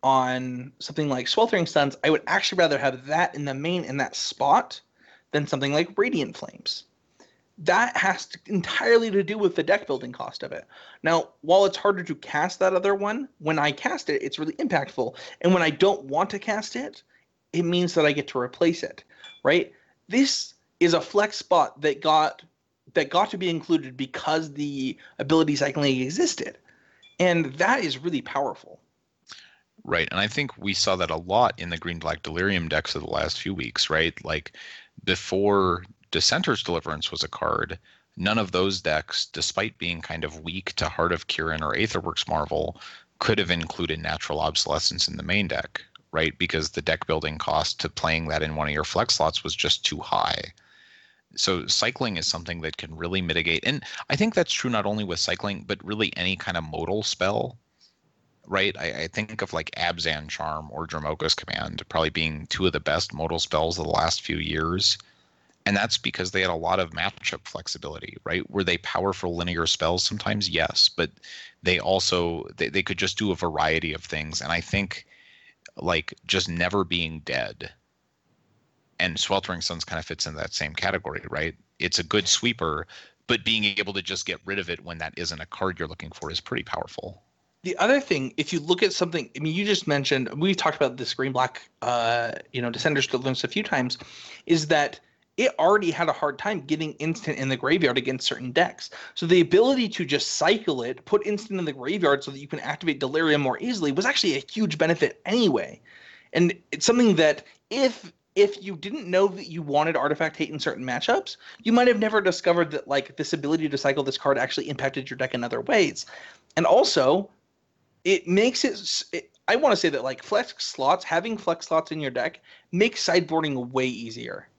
on something like Sweltering Suns, I would actually rather have that in the main in that spot than something like Radiant Flames. That has entirely to do with the deck building cost of it. Now, while it's harder to cast that other one, when I cast it, it's really impactful. And when I don't want to cast it, it means that I get to replace it, right? This is a flex spot that got to be included because the ability cycling existed. And that is really powerful. Right. And I think we saw that a lot in the green-black Delirium decks of the last few weeks, right? Like before Dissenter's Deliverance was a card, none of those decks, despite being kind of weak to Heart of Kiran or Aetherworks Marvel, could have included Natural Obsolescence in the main deck, right? Because the deck building cost to playing that in one of your flex slots was just too high. So cycling is something that can really mitigate. And I think that's true not only with cycling, but really any kind of modal spell, right? I think of like Abzan Charm or Dramoka's Command probably being two of the best modal spells of the last few years. And that's because they had a lot of matchup flexibility, right? Were they powerful linear spells sometimes? Yes. But they also, they could just do a variety of things. And I think like just never being dead, and Sweltering Suns kind of fits in that same category, right? It's a good sweeper, but being able to just get rid of it when that isn't a card you're looking for is pretty powerful. The other thing, if you look at something, I mean, you just mentioned, we've talked about this green black, Descender's Deliverance a few times, is that it already had a hard time getting instant in the graveyard against certain decks. So the ability to just cycle it, put instant in the graveyard so that you can activate Delirium more easily was actually a huge benefit anyway. And it's something that if you didn't know that you wanted Artifact Hate in certain matchups, you might have never discovered that like this ability to cycle this card actually impacted your deck in other ways. And also, it makes it I want to say that like having flex slots in your deck makes sideboarding way easier.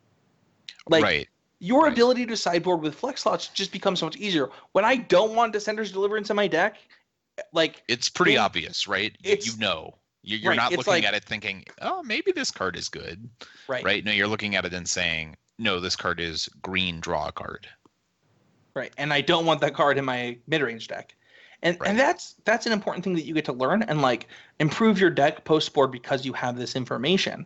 Like right. Your ability to sideboard with flex slots just becomes so much easier. When I don't want Descender's Deliverance in my deck, like it's pretty obvious, right? You're not looking at it thinking, oh, maybe this card is good. Right. No, you're looking at it and saying, no, this card is green, draw a card. Right. And I don't want that card in my mid-range deck. And that's an important thing that you get to learn and like improve your deck post-board because you have this information.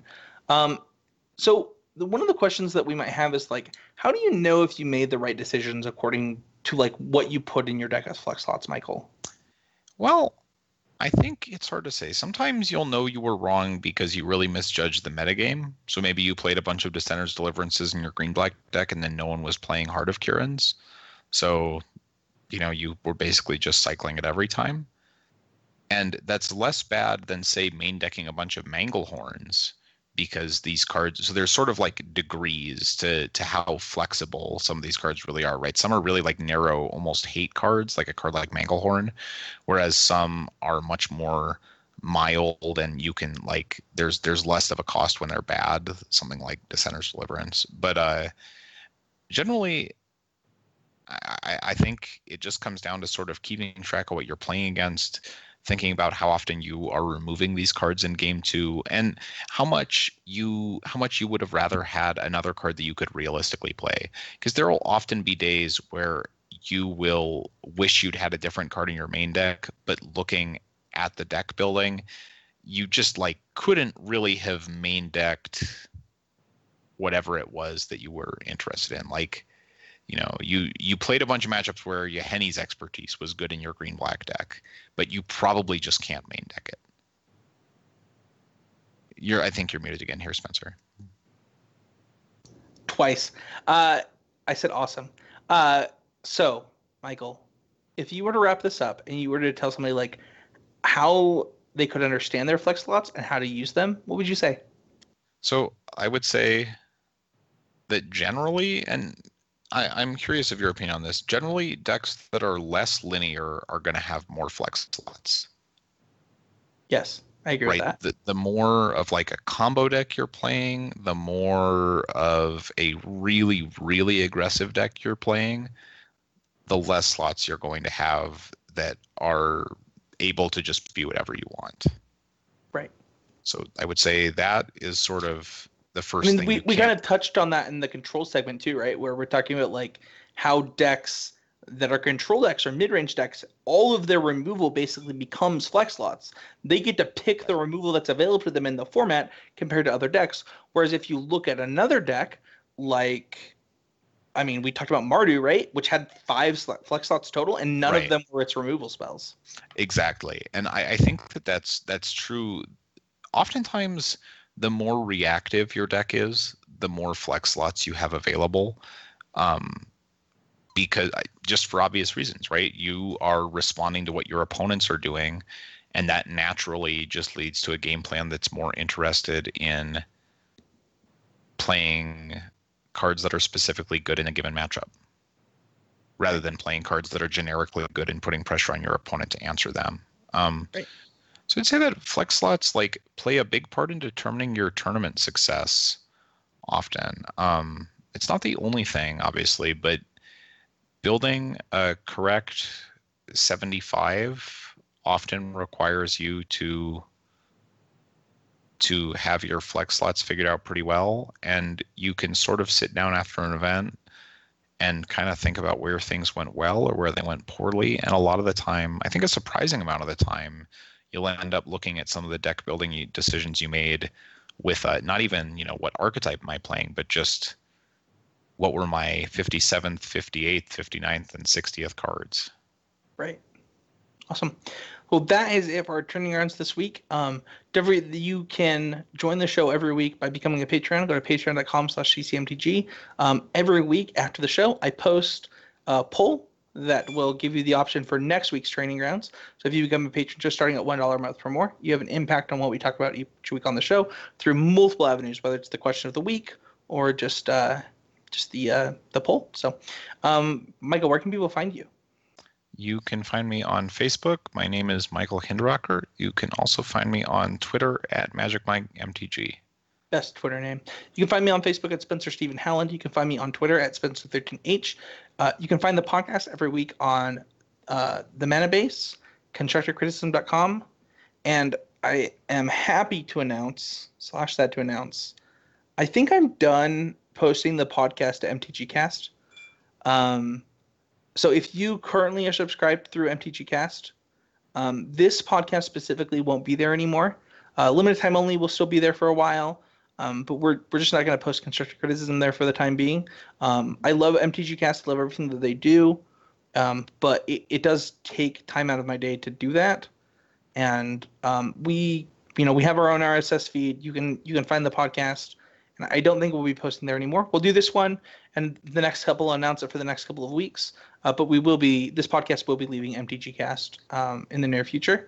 So one of the questions that we might have is like, how do you know if you made the right decisions according to like what you put in your deck as flex slots, Michael? Well, I think it's hard to say. Sometimes you'll know you were wrong because you really misjudged the metagame. So maybe you played a bunch of Descender's Deliverances in your green-black deck and then no one was playing Heart of Kiran's. So, you were basically just cycling it every time. And that's less bad than, say, main decking a bunch of Manglehorns, because these cards, so there's sort of like degrees to how flexible some of these cards really are, right? Some are really like narrow, almost hate cards, like a card like Manglehorn, whereas some are much more mild and you can like, there's less of a cost when they're bad, something like Descender's Deliverance. But generally, I think it just comes down to sort of keeping track of what you're playing against, thinking about how often you are removing these cards in game 2, and how much you would have rather had another card that you could realistically play. Because there will often be days where you will wish you'd had a different card in your main deck, but looking at the deck building, you just like couldn't really have main decked whatever it was that you were interested in. Like, you played a bunch of matchups where Yahenni's expertise was good in your green black deck, but you probably just can't main deck it. I think you're muted again here, Spencer. Twice. I said awesome. So, Michael, if you were to wrap this up and you were to tell somebody like how they could understand their flex slots and how to use them, what would you say? So I would say that generally, and I'm curious of your opinion on this, generally decks that are less linear are going to have more flex slots. Yes, I agree with that. The more of like a combo deck you're playing, the more of a really, really aggressive deck you're playing, the less slots you're going to have that are able to just be whatever you want. Right. So I would say that is sort of the first thing. We kind of touched on that in the control segment too, right? Where we're talking about like how decks that are control decks or mid-range decks, all of their removal basically becomes flex slots. They get to pick the removal that's available to them in the format compared to other decks. Whereas if you look at another deck, like, I mean, we talked about Mardu, right? Which had 5 flex slots total, and none of them were its removal spells. Exactly. And I think that's true. Oftentimes, the more reactive your deck is, the more flex slots you have available. Because just for obvious reasons, right? You are responding to what your opponents are doing, and that naturally just leads to a game plan that's more interested in playing cards that are specifically good in a given matchup, rather than playing cards that are generically good and putting pressure on your opponent to answer them. Right. So I'd say that flex slots like play a big part in determining your tournament success often. It's not the only thing, obviously, but building a correct 75 often requires you to have your flex slots figured out pretty well, and you can sort of sit down after an event and kind of think about where things went well or where they went poorly. And a lot of the time, I think a surprising amount of the time, you'll end up looking at some of the deck building decisions you made with not even, what archetype am I playing, but just what were my 57th, 58th, 59th, and 60th cards. Right. Awesome. Well, that is it for our trending rounds this week. You can join the show every week by becoming a Patreon. Go to patreon.com/ccmtg. Every week after the show, I post a poll that will give you the option for next week's training rounds. So if you become a patron just starting at $1 a month or more, you have an impact on what we talk about each week on the show through multiple avenues, whether it's the question of the week or just the poll. So, Michael, where can people find you? You can find me on Facebook. My name is Michael Hinderaker. You can also find me on Twitter at MagicMikeMTG. Best Twitter name. You can find me on Facebook at Spencer Stephen Howland. You can find me on Twitter at Spencer13H. You can find the podcast every week on the Mana Base, ConstructorCriticism.com, and I am happy to announce, I think I'm done posting the podcast to MTG Cast. So if you currently are subscribed through MTG Cast, this podcast specifically won't be there anymore. Limited time only will still be there for a while, but we're just not going to post constructive criticism there for the time being. I love MTG Cast, love everything that they do, but it does take time out of my day to do that. And we have our own RSS feed. You can find the podcast. And I don't think we'll be posting there anymore. We'll do this one, and the next couple will announce it for the next couple of weeks. But this podcast will be leaving MTG Cast in the near future.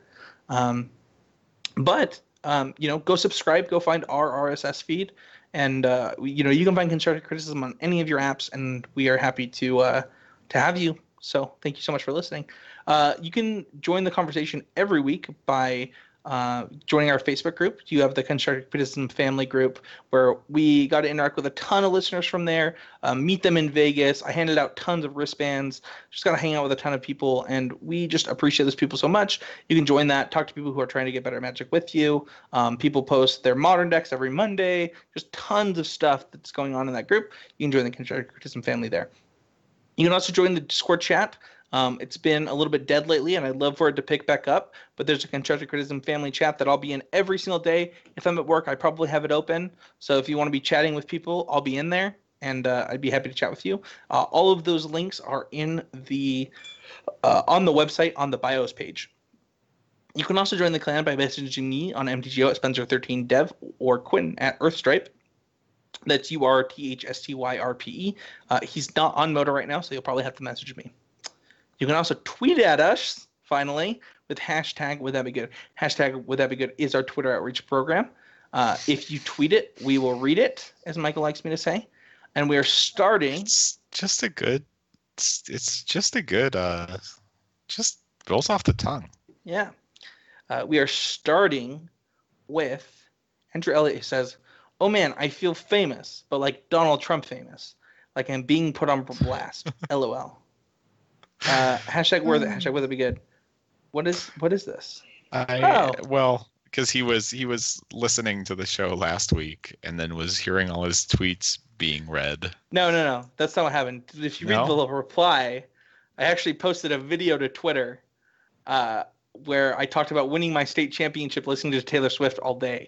But go subscribe, go find our RSS feed, and you can find constructive criticism on any of your apps, and we are happy to have you. So thank you so much for listening. You can join the conversation every week by joining our Facebook group. You have the Constructive Criticism family group where we got to interact with a ton of listeners from there, meet them in Vegas. I handed out tons of wristbands, just got to hang out with a ton of people, and we just appreciate those people so much. You can join that, talk to people who are trying to get better at Magic with you. People post their modern decks every Monday. Just tons of stuff that's going on in that group. You can join the Constructive Criticism family there. You can also join the Discord chat. It's been a little bit dead lately, and I'd love for it to pick back up. But there's a constructive criticism family chat that I'll be in every single day. If I'm at work, I probably have it open. So if you want to be chatting with people, I'll be in there, and I'd be happy to chat with you. All of those links are in the on the website on the bios page. You can also join the clan by messaging me on MTGO at Spencer13Dev or Quinn at Earthstripe. That's URTHSTYRPE. He's not on Moto right now, so you'll probably have to message me. You can also tweet at us, finally, with hashtag Would That Be Good. Hashtag Would That Be Good is our Twitter outreach program. If you tweet it, we will read it, as Michael likes me to say. And we are starting. It's just a good, just rolls off the tongue. Yeah. We are starting with Andrew Elliott, who says, "Oh man, I feel famous, but like Donald Trump famous. Like I'm being put on blast. LOL. Hashtag Would That Be Good. What is this? Well, because he was listening to the show last week and then was hearing all his tweets being read. No. That's not what happened. If you read the reply, I actually posted a video to Twitter where I talked about winning my state championship listening to Taylor Swift all day.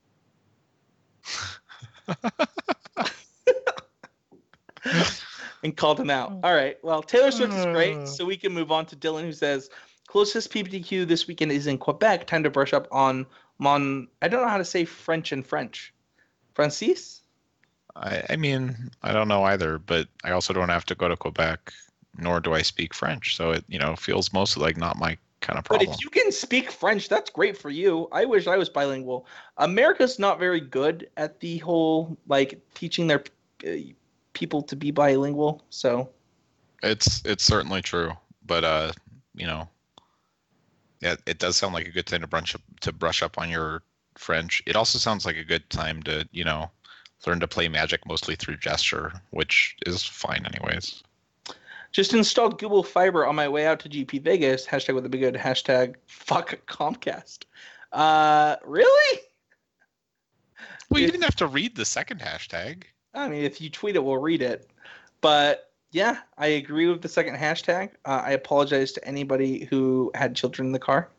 And called him out. All right. Well, Taylor Swift is great, so we can move on to Dylan, who says, closest PPTQ this weekend is in Quebec. Time to brush up on I don't know how to say French in French. Francis? I mean, I don't know either, but I also don't have to go to Quebec, nor do I speak French. So it, feels mostly like not my kind of problem. But if you can speak French, that's great for you. I wish I was bilingual. America's not very good at the whole, teaching their people to be bilingual. So it's certainly true. But, yeah, it does sound like a good time to brush up on your French. It also sounds like a good time to, learn to play Magic mostly through gesture, which is fine anyways. Just installed Google Fiber on my way out to GP Vegas. Hashtag Would That Be Good. Hashtag fuck Comcast. Really? Well, you didn't have to read the second hashtag. I mean, if you tweet it, we'll read it. But yeah, I agree with the second hashtag. I apologize to anybody who had children in the car.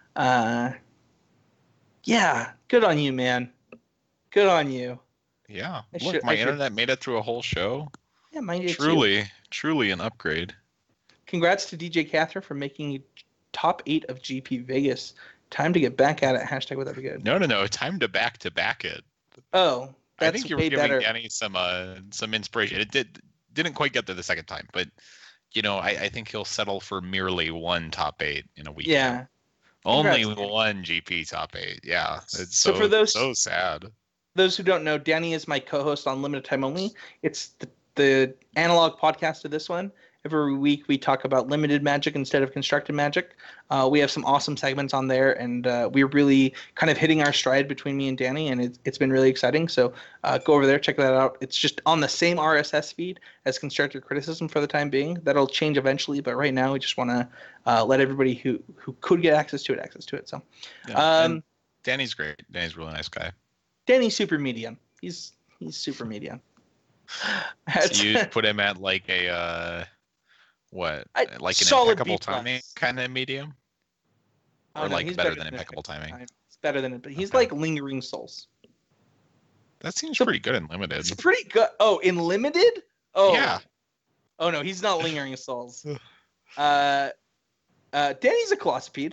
Yeah, good on you, man. Good on you. Yeah. Look, my internet made it through a whole show. Yeah, mine did too. Truly an upgrade. Congrats to DJ Catherine for making top 8 of GP Vegas. Time to get back at it. Hashtag Would That Be Good. No. Time to back it. Oh, that's I think you were giving Danny some inspiration. It didn't quite get there the second time, but I think he'll settle for merely one top 8 in a week. Yeah. Only one GP top 8. Yeah. It's so sad. Those who don't know, Danny is my co-host on Limited Time Only. It's the analog podcast to this one. Every week we talk about limited Magic instead of constructed Magic. We have some awesome segments on there, and we're really kind of hitting our stride between me and Danny, and it's been really exciting. So go over there, check that out. It's just on the same RSS feed as Constructive Criticism for the time being. That'll change eventually, but right now we just want to let everybody who could get access to it. So, yeah, Danny's great. Danny's a really nice guy. Danny's super medium. He's super medium. So you put him at like a an impeccable timing kind of medium, or better than impeccable timing? It's better than it, but he's like Lingering Souls. That seems pretty good in limited. It's pretty good. Oh, in limited? Oh yeah. Oh no, he's not Lingering Souls. Danny's a Colossopede.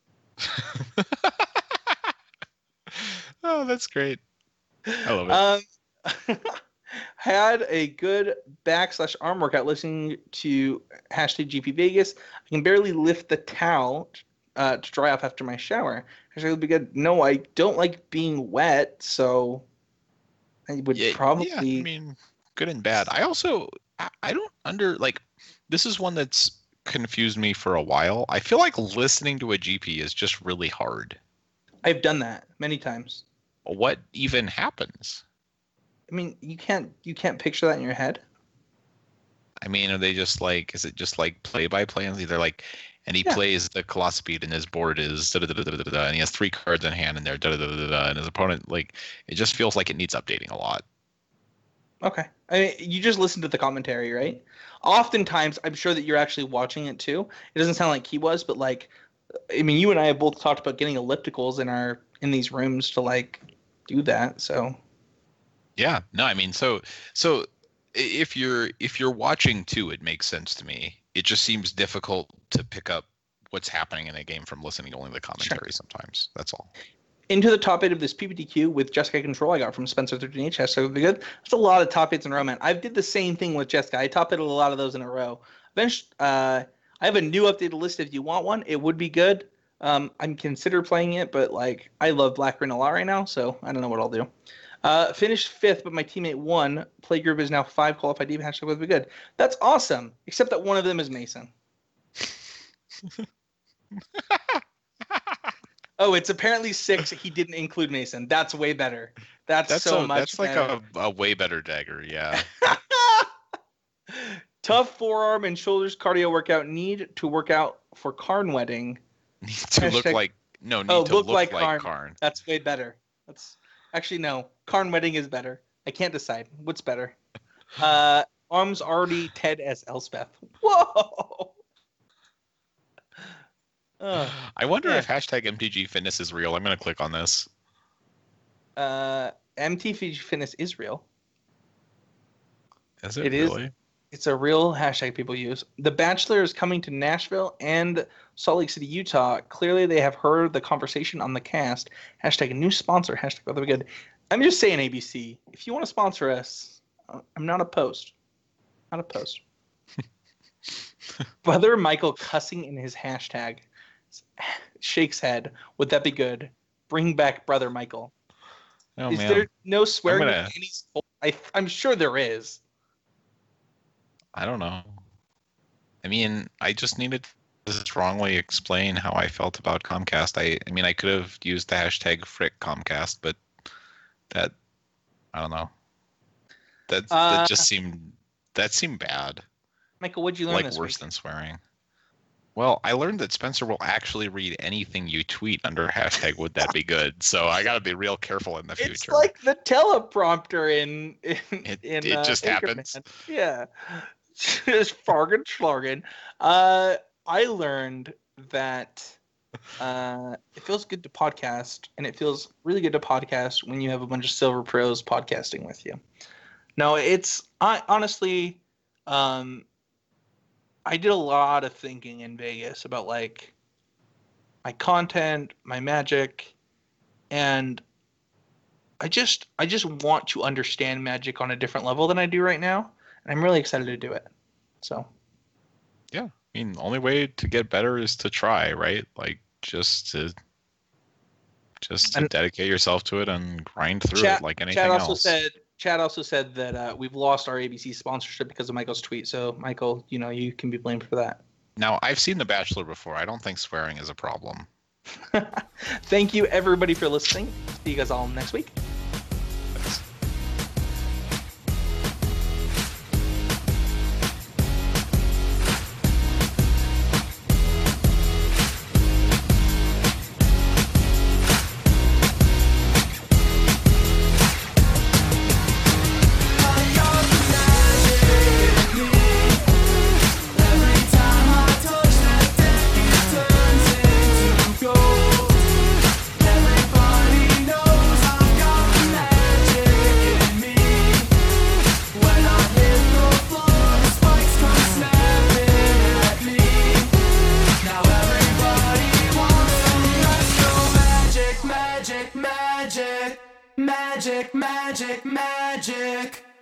Oh, that's great. I love it. Had a good back/arm workout listening to hashtag GP Vegas. I can barely lift the towel to dry off after my shower. Hashtag would be good. No, I don't like being wet, so I would probably. Yeah, I mean, good and bad. I don't this is one that's confused me for a while. I feel like listening to a GP is just really hard. I've done that many times. What even happens? I mean, you can't picture that in your head. I mean, are they just is it just play by play? And they're and he plays the Colossopede and his board is da-da-da-da-da-da, and he has 3 cards in hand and they're da-da-da-da-da, and his opponent, it just feels like it needs updating a lot. Okay. I mean, you just listen to the commentary, right? Oftentimes, I'm sure that you're actually watching it too. It doesn't sound like he was, but like, I mean, you and I have both talked about getting ellipticals in these rooms to like do that. So Yeah, no, I mean, so if you're watching too, it makes sense to me. It just seems difficult to pick up what's happening in a game from listening only to the commentary sometimes. That's all. into the top 8 of this PPTQ with Jessica Control I got from Spencer13H. Hashtag would be good. That's a lot of top 8s in a row, man. I did the same thing with Jessica. I top 8 a lot of those in a row. Eventually, I have a new updated list. If you want one, it would be good. I'm consider playing it, but like I love Black Ring a lot right now, so I don't know what I'll do. Finished 5th, but my teammate won. Playgroup is now 5 qualified deep. Hashtag would be good. That's awesome, except that one of them is Mason. Oh, it's apparently 6. He didn't include Mason. That's way better. That's so much That's like better. a way better dagger, yeah. Tough forearm and shoulders cardio workout. Need to work out for Karn wedding. Need to look Hashtag- like no, need Oh, to look look like like Karn. Karn. That's way better. That's actually no. Karn wedding is better. I can't decide. What's better? Arms already Ted as Elspeth. Whoa. I wonder yeah. if hashtag MTG Fitness is real. I'm gonna click on this. MTG Fitness is real. Is it, It is. really? It's a real hashtag people use. The Bachelor is coming to Nashville and Salt Lake City, Utah. Clearly, they have heard the conversation on the cast. Hashtag new sponsor. Hashtag other good. I'm just saying, ABC, if you want to sponsor us, I'm not opposed. Not opposed. Brother Michael cussing in his hashtag. Shakes head. Would that be good? Bring back Brother Michael. Oh, Is man. there no swearing I'm in gonna- any sport? I'm sure there is. I don't know. I mean, I just needed to strongly explain how I felt about Comcast. I mean, I could have used the hashtag frick Comcast, but that, I don't know. That just seemed bad. Michael, what'd you learn Like this worse week? than swearing. Well, I learned that Spencer will actually read anything you tweet under hashtag would that be good. So I gotta be real careful in the future. It's like the teleprompter in It just Anchorman. happens. Yeah, just fargan schlargan. I learned that it feels good to podcast, and it feels really good to podcast when you have a bunch of silver pros podcasting with you. No, I honestly, I did a lot of thinking in Vegas about like my content, my magic, and I just want to understand Magic on a different level than I do right now, and I'm really excited to do it. So, yeah, I mean, the only way to get better is to try, right? Like just to And- dedicate yourself to it and grind through it like anything else. Chad also said that we've lost our ABC sponsorship because of Michael's tweet. So, Michael, you can be blamed for that. Now, I've seen The Bachelor before. I don't think swearing is a problem. Thank you, everybody, for listening. See you guys all next week. Magic, magic, magic, magic, magic.